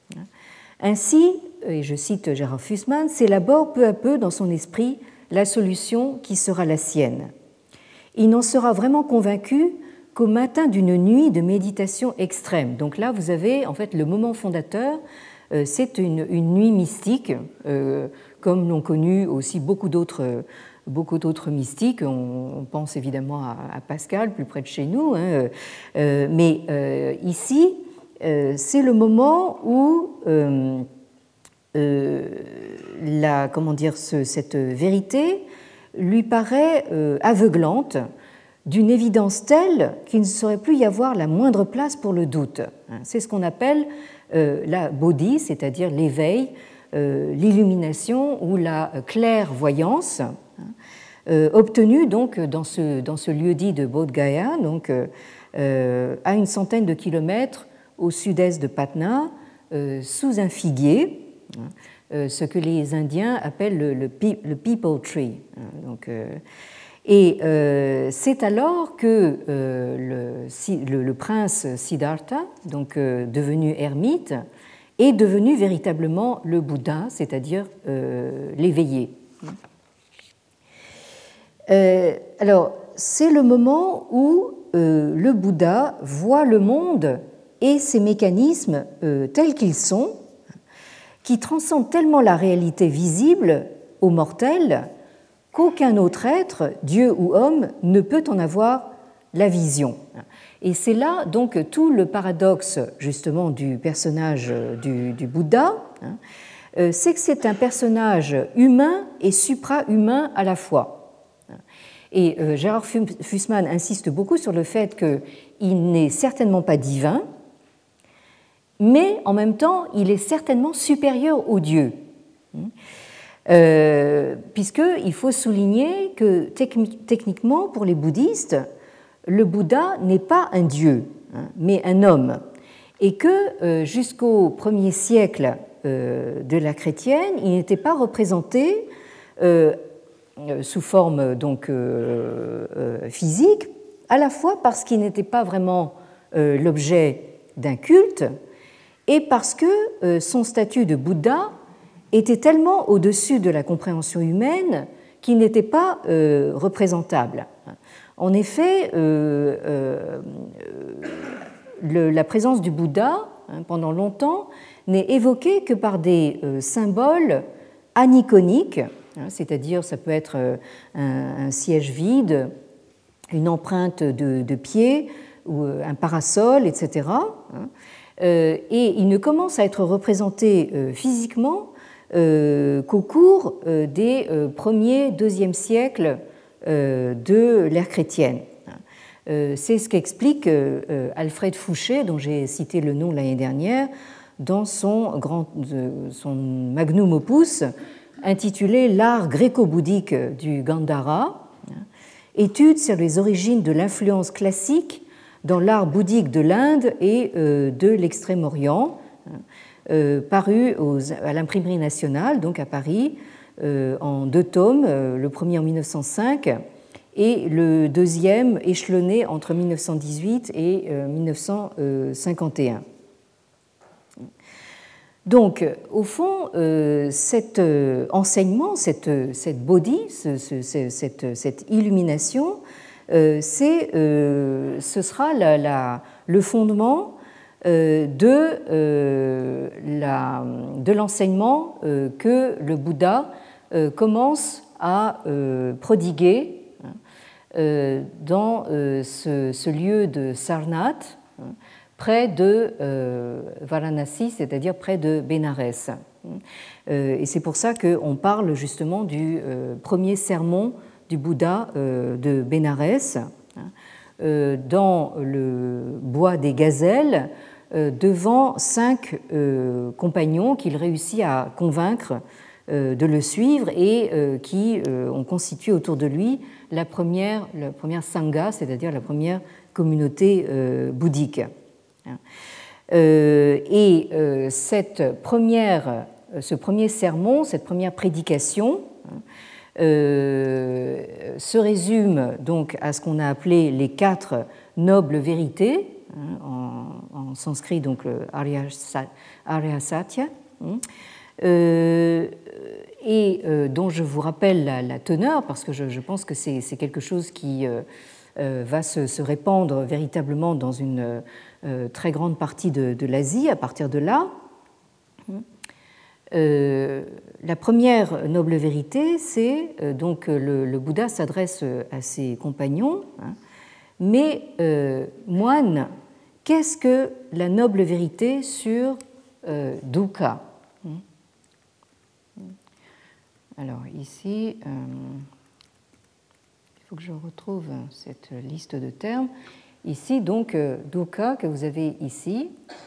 Ainsi, et je cite Gerhard Fussmann, s'élabore peu à peu dans son esprit la solution qui sera la sienne. Il n'en sera vraiment convaincu qu'au matin d'une nuit de méditation extrême. Donc là, vous avez en fait le moment fondateur, euh, c'est une, une nuit mystique, euh, comme l'ont connu aussi beaucoup d'autres, beaucoup d'autres mystiques. On, on pense évidemment à, à Pascal, plus près de chez nous, hein, euh, mais euh, ici, euh, c'est le moment où euh, Euh, la, comment dire, ce, cette vérité lui paraît euh, aveuglante, d'une évidence telle qu'il ne saurait plus y avoir la moindre place pour le doute. C'est ce qu'on appelle euh, la bodhi, c'est-à-dire l'éveil, euh, l'illumination ou la clairvoyance, euh, obtenue donc dans ce, dans ce lieu-dit de Bodh Gaya, donc euh, à une centaine de kilomètres au sud-est de Patna, euh, sous un figuier, ce que les Indiens appellent le, le, le people tree. Donc, euh, et euh, c'est alors que euh, le, le, le prince Siddhartha, donc euh, devenu ermite, est devenu véritablement le Bouddha, c'est-à-dire euh, l'éveillé. Euh, alors, c'est le moment où euh, le Bouddha voit le monde et ses mécanismes euh, tels qu'ils sont, qui transcende tellement la réalité visible aux mortels qu'aucun autre être, Dieu ou homme, ne peut en avoir la vision. Et c'est là donc tout le paradoxe justement du personnage du, du Bouddha, c'est que c'est un personnage humain et supra-humain à la fois. Et Gerhard Fussmann insiste beaucoup sur le fait qu'il n'est certainement pas divin, mais en même temps, il est certainement supérieur aux dieux. Euh, Puisqu'il faut souligner que techniquement, pour les bouddhistes, le Bouddha n'est pas un dieu, hein, mais un homme. Et que euh, jusqu'au premier siècle euh, de la chrétienne, il n'était pas représenté euh, sous forme donc, euh, euh, physique, à la fois parce qu'il n'était pas vraiment euh, l'objet d'un culte, et parce que euh, son statut de Bouddha était tellement au-dessus de la compréhension humaine qu'il n'était pas euh, représentable. En effet, euh, euh, le, la présence du Bouddha hein, pendant longtemps, n'est évoqué que par des euh, symboles aniconiques, hein, c'est-à-dire ça peut être euh, un, un siège vide, une empreinte de, de pied ou euh, un parasol, et cetera. Hein, euh, et il ne commence à être représenté euh, physiquement euh, qu'au cours euh, des euh, premiers, deuxième siècles euh, de l'ère chrétienne. Euh, c'est ce qu'explique euh, Alfred Fouché, dont j'ai cité le nom l'année dernière, dans son, grand, son magnum opus intitulé L'art gréco-bouddhique du Gandhara, étude sur les origines de l'influence classique dans l'art bouddhique de l'Inde et de l'Extrême-Orient, paru aux, à l'Imprimerie nationale, donc à Paris, en deux tomes, le premier en mille neuf cent cinq et le deuxième échelonné entre mille neuf cent dix-huit et mille neuf cent cinquante et un. Donc, au fond, euh, cet euh, enseignement, cette, cette body, ce, ce, cette, cette illumination, euh, c'est, euh, ce sera la, la, le fondement euh, de, euh, la, de l'enseignement euh, que le Bouddha euh, commence à euh, prodiguer euh, dans euh, ce, ce lieu de Sarnath, près de euh, Varanasi, c'est-à-dire près de Bénarès. Euh, et c'est pour ça qu'on parle justement du euh, premier sermon du Bouddha euh, de Bénarès, euh, dans le bois des gazelles, euh, devant cinq euh, compagnons qu'il réussit à convaincre euh, de le suivre et euh, qui euh, ont constitué autour de lui la première, la première sangha, c'est-à-dire la première communauté euh, bouddhique. Euh, et euh, cette première, ce premier sermon, cette première prédication euh, se résume donc à ce qu'on a appelé les quatre nobles vérités, hein, en, en sanskrit donc le Arya, Arya Satya, hein, euh, et euh, dont je vous rappelle la, la teneur parce que je, je pense que c'est, c'est quelque chose qui euh, euh, va se, se répandre véritablement dans une Euh, très grande partie de, de l'Asie à partir de là. Euh, la première noble vérité, c'est euh, donc le, le Bouddha s'adresse à ses compagnons, hein, mais euh, moine, qu'est-ce que la noble vérité sur euh, dukkha? Alors ici, euh, il faut que je retrouve cette liste de termes. Ici, donc, dukkha que vous avez ici.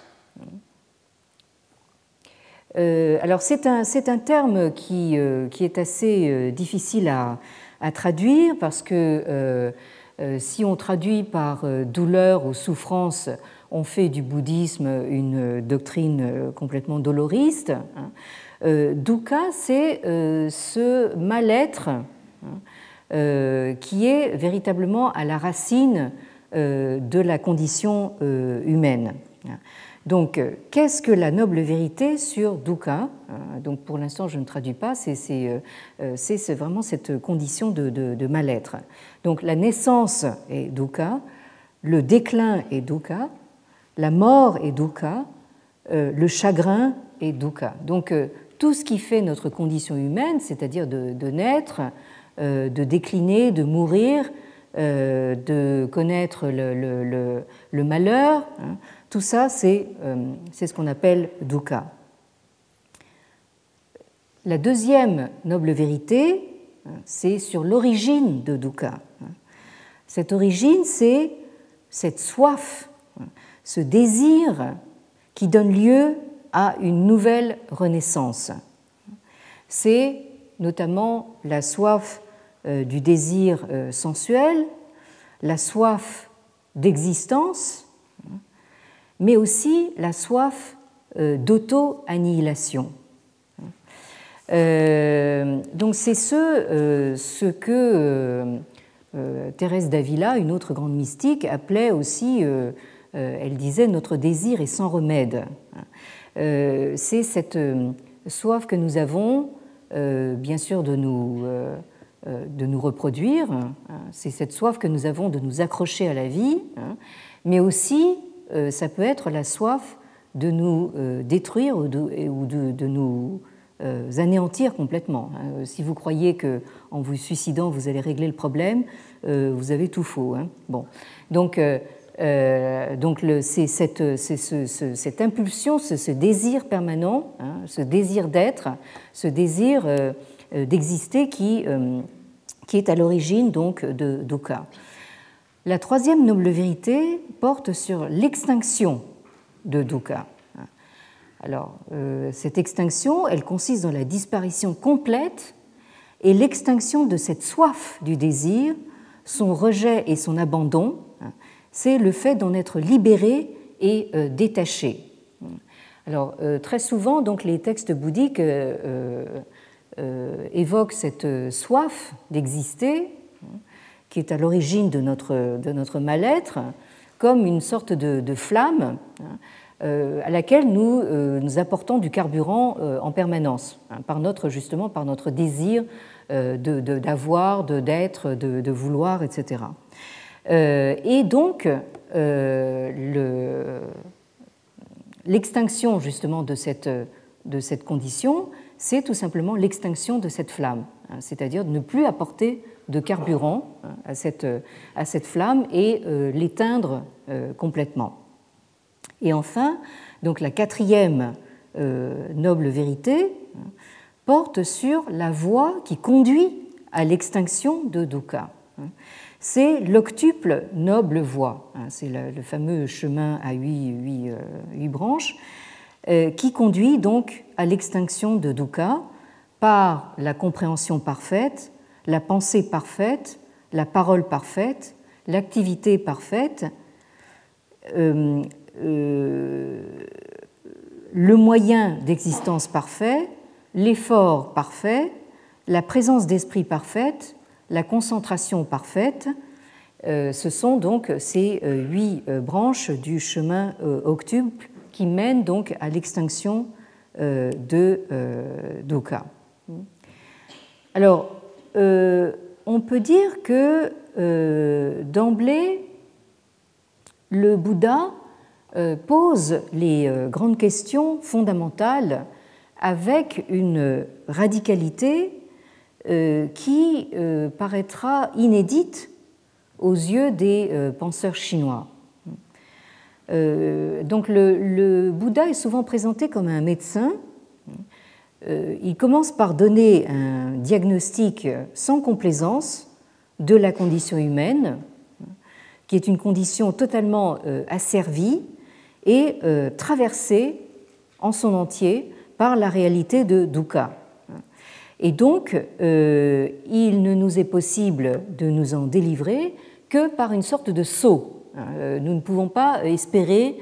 Euh, alors, c'est un, c'est un terme qui, euh, qui est assez euh, difficile à, à traduire parce que euh, euh, si on traduit par euh, douleur ou souffrance, on fait du bouddhisme une doctrine complètement doloriste. Hein. Euh, dukkha, c'est euh, ce mal-être hein, euh, qui est véritablement à la racine de la condition humaine. Donc, qu'est-ce que la noble vérité sur dukkha? Donc, pour l'instant, je ne traduis pas, c'est, c'est, c'est vraiment cette condition de, de, de mal-être. Donc, la naissance est dukkha, le déclin est dukkha, la mort est dukkha, le chagrin est dukkha. Donc, tout ce qui fait notre condition humaine, c'est-à-dire de, de naître, de décliner, de mourir, Euh, de connaître le, le, le, le malheur, hein, tout ça, c'est, euh, c'est ce qu'on appelle dukkha. La deuxième noble vérité, hein, c'est sur l'origine de dukkha. Cette origine, c'est cette soif, hein, ce désir qui donne lieu à une nouvelle renaissance. C'est notamment la soif du désir sensuel, la soif d'existence, mais aussi la soif d'auto-annihilation. Donc c'est ce, ce que Thérèse d'Avila, une autre grande mystique, appelait aussi, elle disait, notre désir est sans remède. C'est cette soif que nous avons, bien sûr, de nous de nous reproduire, c'est cette soif que nous avons de nous accrocher à la vie, mais aussi ça peut être la soif de nous détruire ou de, ou de, de nous anéantir complètement. Si vous croyez qu'en vous suicidant, vous allez régler le problème, vous avez tout faux. Bon. Donc, euh, donc le, c'est cette, c'est ce, ce, cette impulsion, ce, ce désir permanent, hein, ce désir d'être, ce désir euh, d'exister qui, euh, qui est à l'origine donc de dukkha. La troisième noble vérité porte sur l'extinction de dukkha. Alors, euh, cette extinction, elle consiste dans la disparition complète et l'extinction de cette soif du désir, son rejet et son abandon. C'est le fait d'en être libéré et euh, détaché. Alors, euh, très souvent, donc, les textes bouddhiques euh, euh, évoquent cette soif d'exister, qui est à l'origine de notre, de notre mal-être, comme une sorte de, de flamme euh, à laquelle nous, euh, nous apportons du carburant euh, en permanence, hein, par notre, justement par notre désir euh, de, de, d'avoir, de, d'être, de, de vouloir, et cetera. Euh, et donc, euh, le, l'extinction justement de cette, de cette condition, c'est tout simplement l'extinction de cette flamme, hein, c'est-à-dire de ne plus apporter de carburant hein, à, cette, à cette flamme et euh, l'éteindre euh, complètement. Et enfin, donc la quatrième euh, noble vérité hein, porte sur la voie qui conduit à l'extinction de dukkha. Hein. C'est l'octuple noble voie, hein, c'est le, le fameux chemin à huit, huit, euh, huit branches, euh, qui conduit donc à l'extinction de dukkha par la compréhension parfaite, la pensée parfaite, la parole parfaite, l'activité parfaite, euh, euh, le moyen d'existence parfait, l'effort parfait, la présence d'esprit parfaite, la concentration parfaite. Euh, ce sont donc ces euh, huit euh, branches du chemin euh, octuple qui mènent donc à l'extinction euh, de euh, dukkha. Alors, Euh, on peut dire que euh, d'emblée, le Bouddha euh, pose les euh, grandes questions fondamentales avec une radicalité euh, qui euh, paraîtra inédite aux yeux des euh, penseurs chinois. Euh, donc le, le Bouddha est souvent présenté comme un médecin. Il commence par donner un diagnostic sans complaisance de la condition humaine, qui est une condition totalement asservie et traversée en son entier par la réalité de dukkha. Et donc, il ne nous est possible de nous en délivrer que par une sorte de saut. Nous ne pouvons pas espérer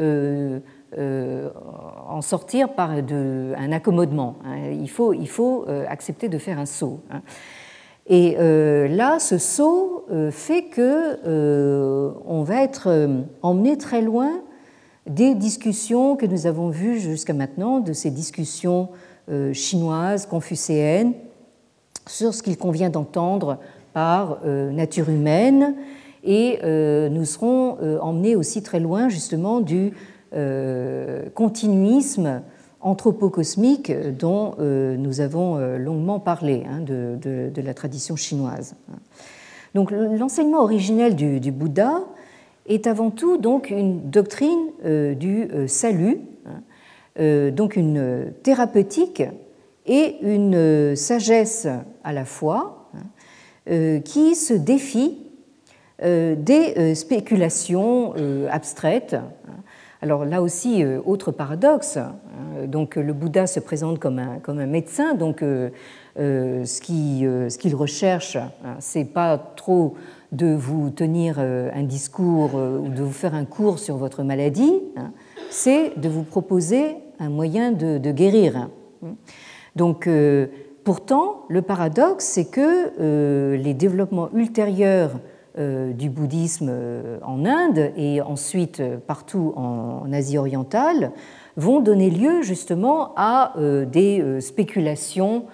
Euh, en sortir par de, un accommodement. Hein. Il faut, il faut euh, accepter de faire un saut. Hein. Et euh, là, ce saut euh, fait que euh, on va être emmené très loin des discussions que nous avons vues jusqu'à maintenant, de ces discussions euh, chinoises, confucéennes, sur ce qu'il convient d'entendre par euh, nature humaine, et euh, nous serons euh, emmenés aussi très loin justement du Euh, continuisme anthropocosmique dont euh, nous avons euh, longuement parlé, hein, de, de, de la tradition chinoise. Donc, l'enseignement originel du, du Bouddha est avant tout donc une doctrine euh, du euh, salut, hein, euh, donc une thérapeutique et une euh, sagesse à la fois, hein, euh, qui se défie euh, des euh, spéculations euh, abstraites. Alors là aussi, autre paradoxe, donc le Bouddha se présente comme un, comme un médecin, donc euh, euh, ce qu'il euh, ce qu'il recherche, hein, c'est pas trop de vous tenir euh, un discours euh, ou de vous faire un cours sur votre maladie, hein, c'est de vous proposer un moyen de, de guérir. Hein. Donc euh, pourtant, le paradoxe, c'est que euh, les développements ultérieurs du bouddhisme en Inde et ensuite partout en Asie orientale vont donner lieu justement à des spéculations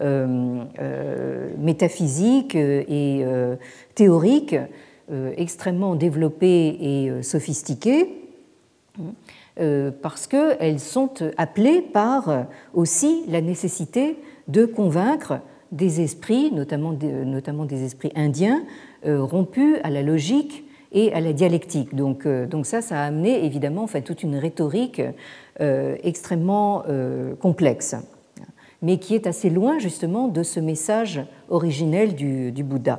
métaphysiques et théoriques extrêmement développées et sophistiquées euh, parce qu'elles sont appelées par euh, aussi la nécessité de convaincre des esprits, notamment des, notamment des esprits indiens, euh, rompus à la logique et à la dialectique. Donc, euh, donc ça, ça a amené évidemment enfin, toute une rhétorique euh, extrêmement euh, complexe, mais qui est assez loin justement de ce message originel du, du Bouddha.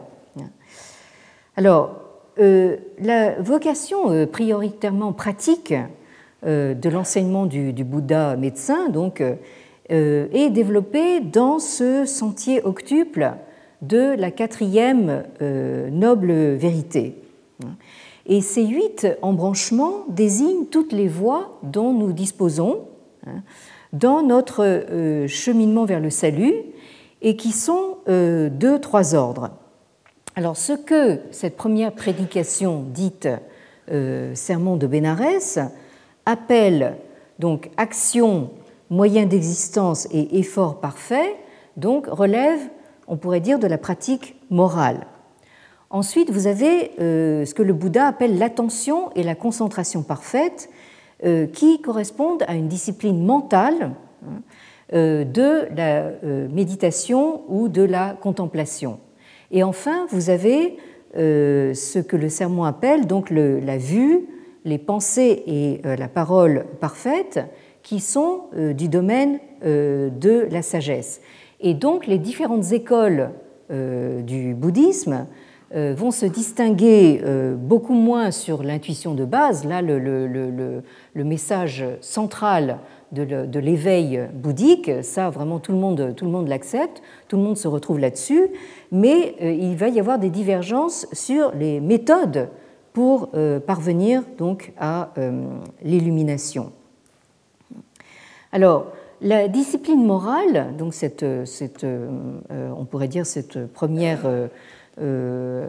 Alors, euh, la vocation euh, prioritairement pratique euh, de l'enseignement du, du Bouddha médecin donc, euh, est développée dans ce sentier octuple de la quatrième euh, noble vérité. Et ces huit embranchements désignent toutes les voies dont nous disposons hein, dans notre euh, cheminement vers le salut et qui sont euh, de trois ordres. Alors, ce que cette première prédication dite euh, Sermon de Bénarès appelle donc action, moyen d'existence et effort parfait, donc relève, on pourrait dire, de la pratique morale. Ensuite, vous avez euh, ce que le Bouddha appelle l'attention et la concentration parfaite, euh, qui correspondent à une discipline mentale hein, euh, de la euh, méditation ou de la contemplation. Et enfin, vous avez euh, ce que le sermon appelle donc le, la vue, les pensées et euh, la parole parfaite, qui sont euh, du domaine euh, de la sagesse. Et donc, les différentes écoles euh, du bouddhisme euh, vont se distinguer euh, beaucoup moins sur l'intuition de base. Là, le, le, le, le message central de l'éveil bouddhique, ça vraiment tout le monde, tout le monde l'accepte, tout le monde se retrouve là-dessus, mais euh, il va y avoir des divergences sur les méthodes pour euh, parvenir donc à euh, l'illumination. Alors, la discipline morale, donc cette, cette euh, on pourrait dire cette première, euh, euh,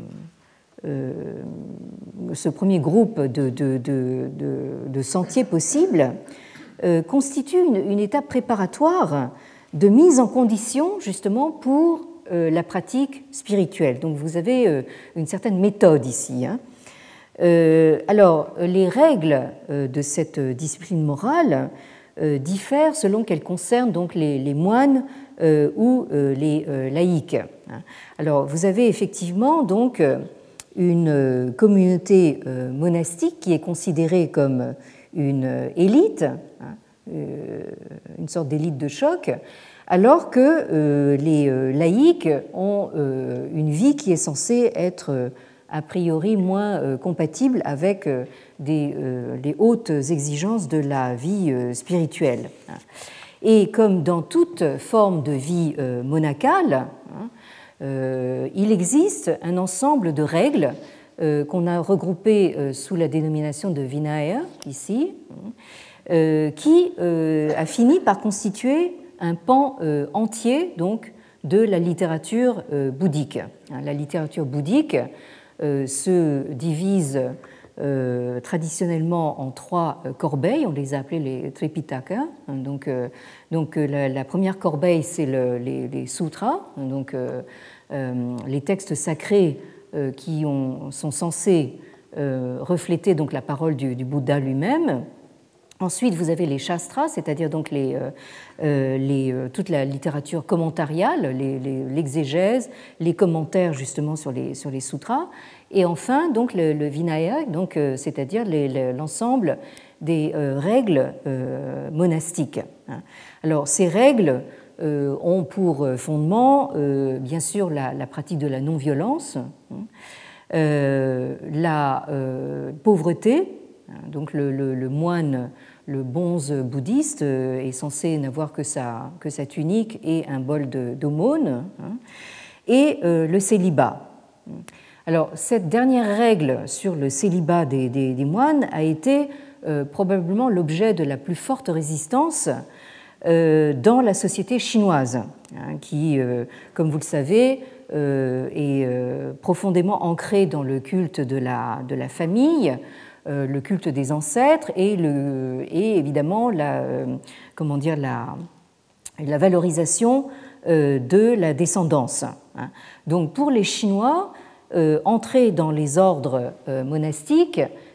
ce premier groupe de, de, de, de, de sentiers possibles, euh, constitue une, une étape préparatoire de mise en condition justement pour euh, la pratique spirituelle. Donc, vous avez euh, une certaine méthode ici. Hein. Euh, alors, les règles euh, de cette discipline morale euh, diffèrent selon qu'elles concernent donc les, les moines euh, ou euh, les euh, laïcs. Alors, vous avez effectivement donc une communauté euh, monastique qui est considérée comme une élite, hein, euh, une sorte d'élite de choc, alors que euh, les euh, laïcs ont euh, une vie qui est censée être euh, a priori moins euh, compatible avec euh, des, euh, les hautes exigences de la vie euh, spirituelle. Et comme dans toute forme de vie euh, monacale, hein, euh, il existe un ensemble de règles euh, qu'on a regroupées euh, sous la dénomination de Vinaya, ici, euh, qui euh, a fini par constituer un pan euh, entier donc, de la littérature euh, bouddhique. La littérature bouddhique Euh, se divise euh, traditionnellement en trois corbeilles, on les a appelées les Tripitaka. Donc, euh, donc la, la première corbeille, c'est le, les, les sutras, donc euh, euh, les textes sacrés euh, qui ont, sont censés euh, refléter donc la parole du, du Bouddha lui-même. Ensuite, vous avez les shastras, c'est-à-dire donc les, euh, les, euh, toute la littérature commentariale, les, les, l'exégèse, les commentaires justement sur les, sur les sutras. Et enfin, donc le, le Vinaya, donc, euh, c'est-à-dire les, les, l'ensemble des euh, règles euh, monastiques. Alors, ces règles euh, ont pour fondement, euh, bien sûr, la, la pratique de la non-violence, euh, la euh, pauvreté, donc le, le, le moine le bonze bouddhiste est censé n'avoir que sa, que sa tunique et un bol de, d'aumône, hein, et euh, le célibat. Alors, cette dernière règle sur le célibat des, des, des moines a été euh, probablement l'objet de la plus forte résistance euh, dans la société chinoise, hein, qui, euh, comme vous le savez, euh, est euh, profondément ancrée dans le culte de la, de la famille, le culte des ancêtres et, le, et évidemment la, comment dire, la, la valorisation de la descendance. Donc pour les Chinois, entrer dans les ordres monastiques,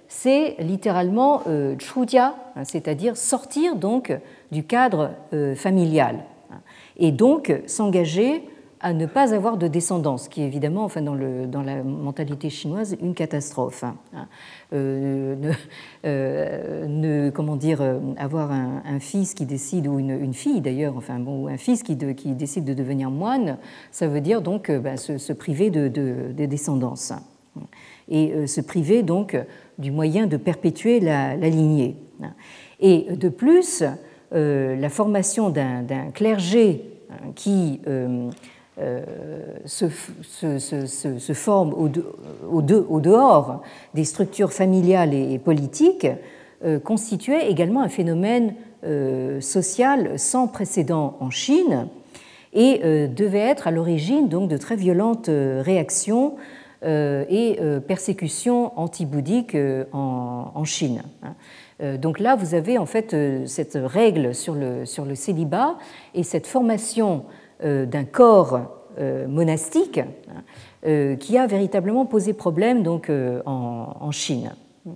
c'est littéralement euh, chujia, c'est-à-dire sortir donc du cadre euh, familial, et donc s'engager à ne pas avoir de descendance, qui est évidemment, enfin, dans, le, dans la mentalité chinoise, une catastrophe. Euh, ne, euh, ne, comment dire, avoir un, un fils qui décide, ou une, une fille d'ailleurs, enfin bon, un fils qui, de, qui décide de devenir moine, ça veut dire donc ben, se, se priver de, de, de descendance et euh, se priver donc du moyen de perpétuer la, la lignée. Et de plus, euh, la formation d'un, d'un clergé qui euh, euh, se, se, se, se forme au, de, au, de, au dehors des structures familiales et, et politiques euh, constituait également un phénomène euh, social sans précédent en Chine et euh, devait être à l'origine donc de très violentes euh, réactions euh, et euh, persécutions anti-bouddhiques euh, en, en Chine. Euh, donc là, vous avez en fait euh, cette règle sur le, sur le célibat et cette formation euh, d'un corps euh, monastique euh, qui a véritablement posé problème donc, euh, en, en Chine.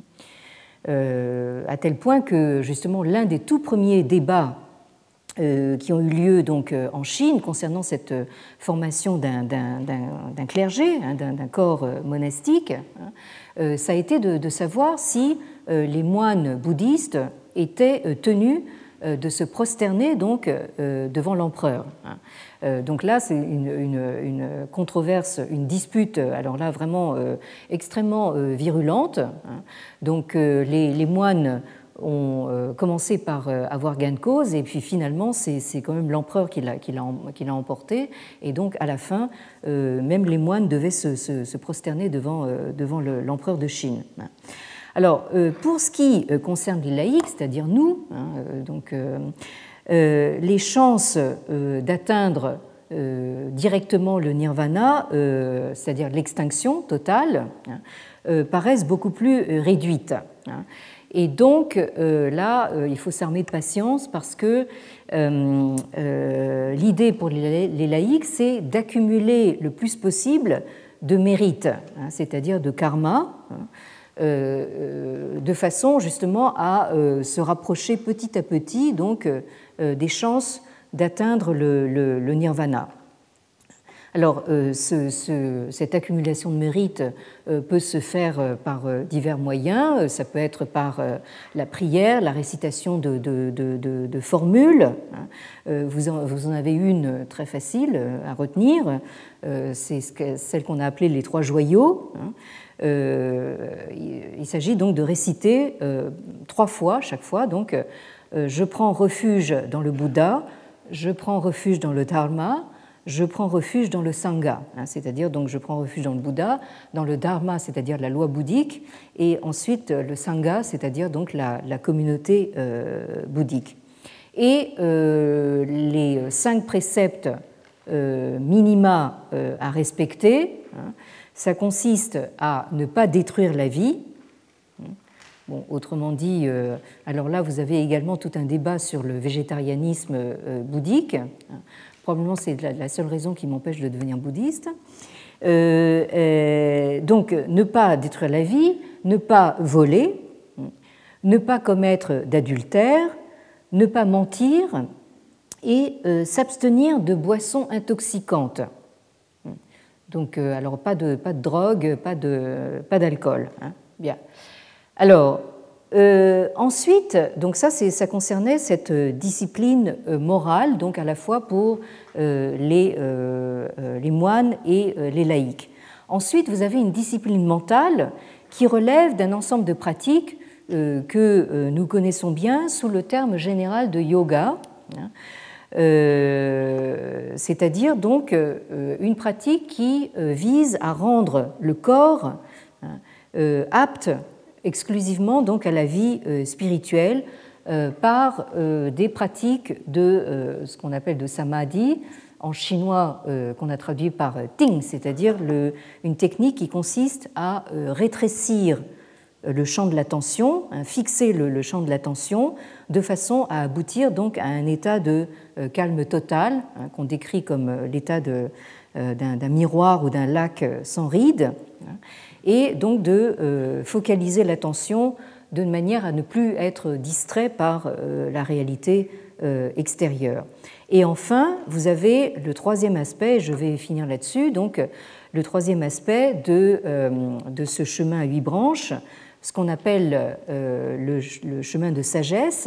Euh, à tel point que justement l'un des tout premiers débats euh, qui ont eu lieu donc, euh, en Chine concernant cette formation d'un, d'un, d'un, d'un clergé, hein, d'un, d'un corps monastique, hein, euh, ça a été de, de savoir si euh, les moines bouddhistes étaient euh, tenus euh, de se prosterner donc, euh, devant l'empereur. Hein. Euh, donc là, c'est une, une, une controverse, une dispute, alors là vraiment euh, extrêmement euh, virulente. Hein. Donc euh, les, les moines ont euh, commencé par euh, avoir gain de cause, et puis finalement, c'est, c'est quand même l'empereur qui l'a, qui l'a, qui l'a emporté, et donc à la fin, euh, même les moines devaient se, se, se prosterner devant, euh, devant le, l'empereur de Chine. Alors, euh, pour ce qui concerne les laïcs, c'est-à-dire nous, hein, euh, donc, euh, euh, les chances euh, d'atteindre euh, directement le nirvana, euh, c'est-à-dire l'extinction totale, hein, euh, paraissent beaucoup plus réduites. Hein. Et donc euh, là, euh, il faut s'armer de patience parce que euh, euh, l'idée pour les, les laïcs, c'est d'accumuler le plus possible de mérite, hein, c'est-à-dire de karma, hein, euh, de façon justement à euh, se rapprocher petit à petit donc, euh, des chances d'atteindre le, le, le nirvana. Alors, euh, ce, ce, cette accumulation de mérite euh, peut se faire euh, par euh, divers moyens. Ça peut être par euh, la prière, la récitation de, de, de, de, de formules. Hein. Euh, vous, en, vous en avez une très facile euh, à retenir. Euh, c'est ce que, celle qu'on a appelée les trois joyaux. Hein. Euh, il, il s'agit donc de réciter euh, trois fois, chaque fois. Donc, euh, je prends refuge dans le Bouddha, je prends refuge dans le Dharma, je prends refuge dans le Sangha, hein, c'est-à-dire donc je prends refuge dans le Bouddha, dans le Dharma, c'est-à-dire la loi bouddhique, et ensuite le Sangha, c'est-à-dire donc la, la communauté euh, bouddhique. Et euh, les cinq préceptes euh, minima euh, à respecter, hein, ça consiste à ne pas détruire la vie. Bon, autrement dit, euh, alors là, vous avez également tout un débat sur le végétarianisme euh, bouddhique. Probablement, c'est la, la seule raison qui m'empêche de devenir bouddhiste. Euh, euh, donc, ne pas détruire la vie, ne pas voler, ne pas commettre d'adultère, ne pas mentir et euh, s'abstenir de boissons intoxicantes. Donc, euh, alors, pas de, pas de drogue, pas, de, pas d'alcool. Hein. Bien. Alors, euh, ensuite, donc ça, c'est, ça concernait cette discipline morale, donc à la fois pour euh, les, euh, les moines et euh, les laïcs. Ensuite, vous avez une discipline mentale qui relève d'un ensemble de pratiques euh, que euh, nous connaissons bien sous le terme général de yoga, hein, euh, c'est-à-dire donc euh, une pratique qui euh, vise à rendre le corps hein, euh, apte exclusivement donc à la vie euh, spirituelle euh, par euh, des pratiques de euh, ce qu'on appelle de samadhi, en chinois euh, qu'on a traduit par ting, c'est-à-dire le, une technique qui consiste à euh, rétrécir le champ de l'attention, hein, fixer le, le champ de l'attention de façon à aboutir donc à un état de euh, calme total, hein, qu'on décrit comme euh, l'état de d'un, d'un miroir ou d'un lac sans rides, et donc de focaliser l'attention de manière à ne plus être distrait par la réalité extérieure. Et enfin, vous avez le troisième aspect, je vais finir là-dessus, donc le troisième aspect de, de ce chemin à huit branches, ce qu'on appelle le, le chemin de sagesse,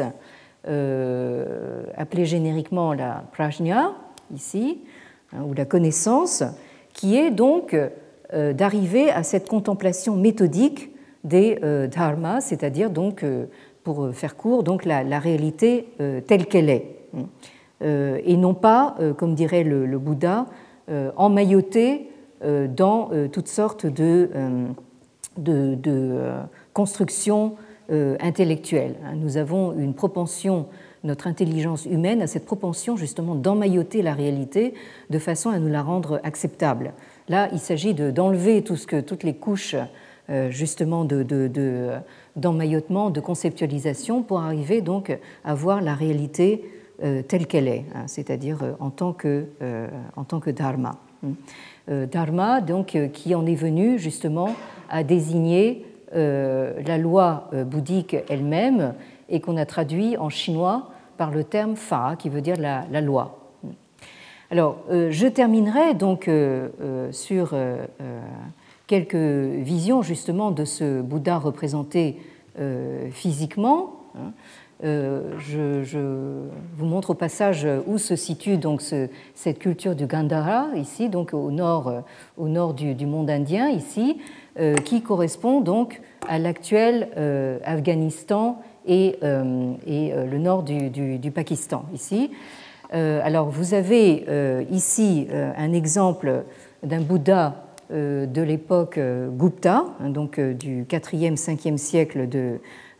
euh, appelé génériquement la prajna, ici, hein, ou la connaissance, qui est donc euh, d'arriver à cette contemplation méthodique des euh, dharmas, c'est-à-dire donc, euh, pour faire court, donc la, la réalité euh, telle qu'elle est, euh, et non pas, euh, comme dirait le, le Bouddha, euh, emmailloté euh, dans euh, toutes sortes de, euh, de, de euh, constructions euh, intellectuelles. Nous avons une propension, notre intelligence humaine a cette propension justement d'emmailloter la réalité de façon à nous la rendre acceptable. Là, il s'agit de, d'enlever tout ce que, toutes les couches justement de, de, de, d'emmaillotement, de conceptualisation pour arriver donc à voir la réalité euh, telle qu'elle est, hein, c'est-à-dire euh, en tant que, euh, en tant que dharma. Euh, dharma, donc, euh, qui en est venu justement à désigner euh, la loi euh, bouddhique elle-même et qu'on a traduit en chinois par le terme fa, qui veut dire la, la loi. Alors, euh, je terminerai donc euh, euh, sur euh, euh, quelques visions justement de ce Bouddha représenté euh, physiquement. Euh, je, je vous montre au passage où se situe donc ce, cette culture du Gandhara ici, donc au nord, au nord du, du monde indien ici, euh, qui correspond donc à l'actuel euh, Afghanistan et, euh, et euh, le nord du, du, du Pakistan ici. Euh, alors vous avez euh, ici euh, un exemple d'un Bouddha de l'époque Gupta, donc du quatrième cinquième siècle de,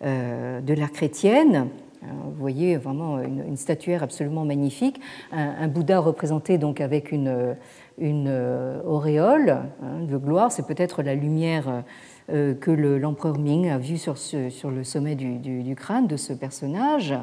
de l'ère chrétienne. Vous voyez vraiment une, une statuaire absolument magnifique, un, un Bouddha représenté donc avec une, une auréole hein, de gloire. C'est peut-être la lumière euh, que le, l'empereur Ming a vue sur, ce, sur le sommet du, du, du crâne de ce personnage.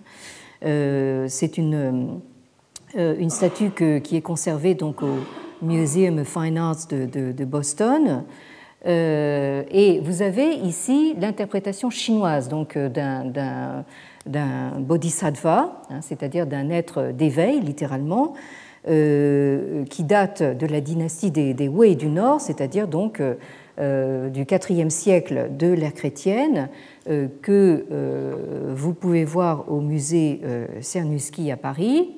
Euh, c'est une, euh, une statue que, qui est conservée donc au Museum of Fine Arts de, de, de Boston. Euh, et vous avez ici l'interprétation chinoise donc d'un, d'un, d'un bodhisattva, hein, c'est-à-dire d'un être d'éveil, littéralement, euh, qui date de la dynastie des, des Wei du Nord, c'est-à-dire donc euh, du quatrième siècle de l'ère chrétienne, euh, que euh, vous pouvez voir au musée euh, Cernuschi à Paris.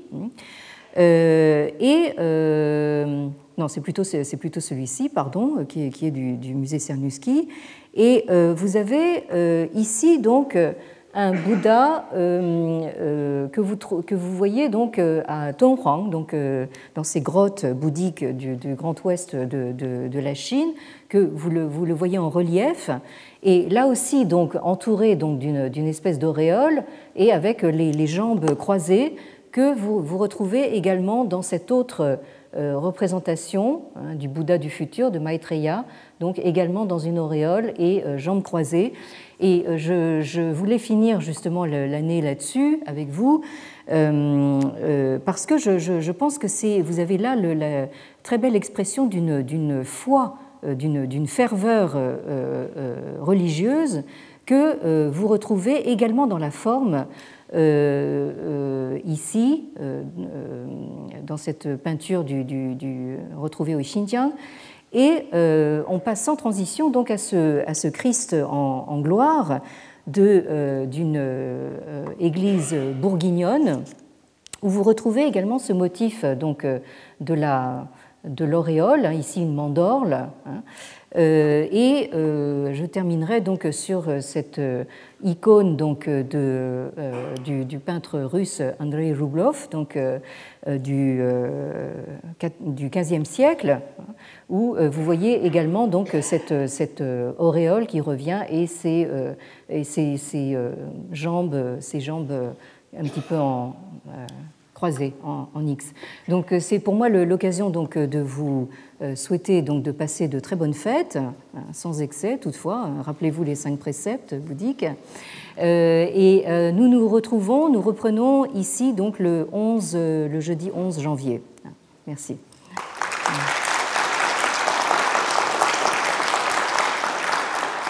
Euh, et euh, non, c'est plutôt, c'est plutôt celui-ci, pardon, qui est, qui est du, du musée Cernuschi. Et euh, vous avez euh, ici donc un Bouddha euh, euh, que, vous, que vous voyez donc à Tonghuang, donc euh, dans ces grottes bouddhiques du, du Grand Ouest de, de, de la Chine, que vous le, vous le voyez en relief. Et là aussi donc entouré donc d'une, d'une espèce d'auréole et avec les, les jambes croisées, que vous, vous retrouvez également dans cette autre euh, représentation hein, du Bouddha du futur, de Maitreya, donc également dans une auréole et euh, jambes croisées. Et euh, je, je voulais finir justement l'année là-dessus avec vous, euh, euh, parce que je, je, je pense que c'est, vous avez là le, la très belle expression d'une, d'une foi, euh, d'une, d'une ferveur euh, euh, religieuse que euh, vous retrouvez également dans la forme Euh, euh, ici, euh, euh, dans cette peinture du, du, du, retrouvée au Xinjiang. Et euh, on passe sans transition donc à ce, à ce Christ en, en gloire de, euh, d'une euh, église bourguignonne, où vous retrouvez également ce motif donc, de, la, de l'auréole, hein, ici une mandorle. Hein, Euh, et euh, je terminerai donc sur cette euh, icône donc de, euh, du, du peintre russe Andrei Rublev, donc euh, du, euh, du quinzième siècle, où euh, vous voyez également donc cette, cette auréole qui revient et ses, euh, et ses, ses euh, jambes, ses jambes un petit peu en euh, croisées en, en X. Donc c'est pour moi l'occasion donc de vous souhaiter donc de passer de très bonnes fêtes, sans excès toutefois. Rappelez-vous les cinq préceptes bouddhiques. Et nous nous retrouvons, nous reprenons ici donc le onze, le jeudi onze janvier. Merci.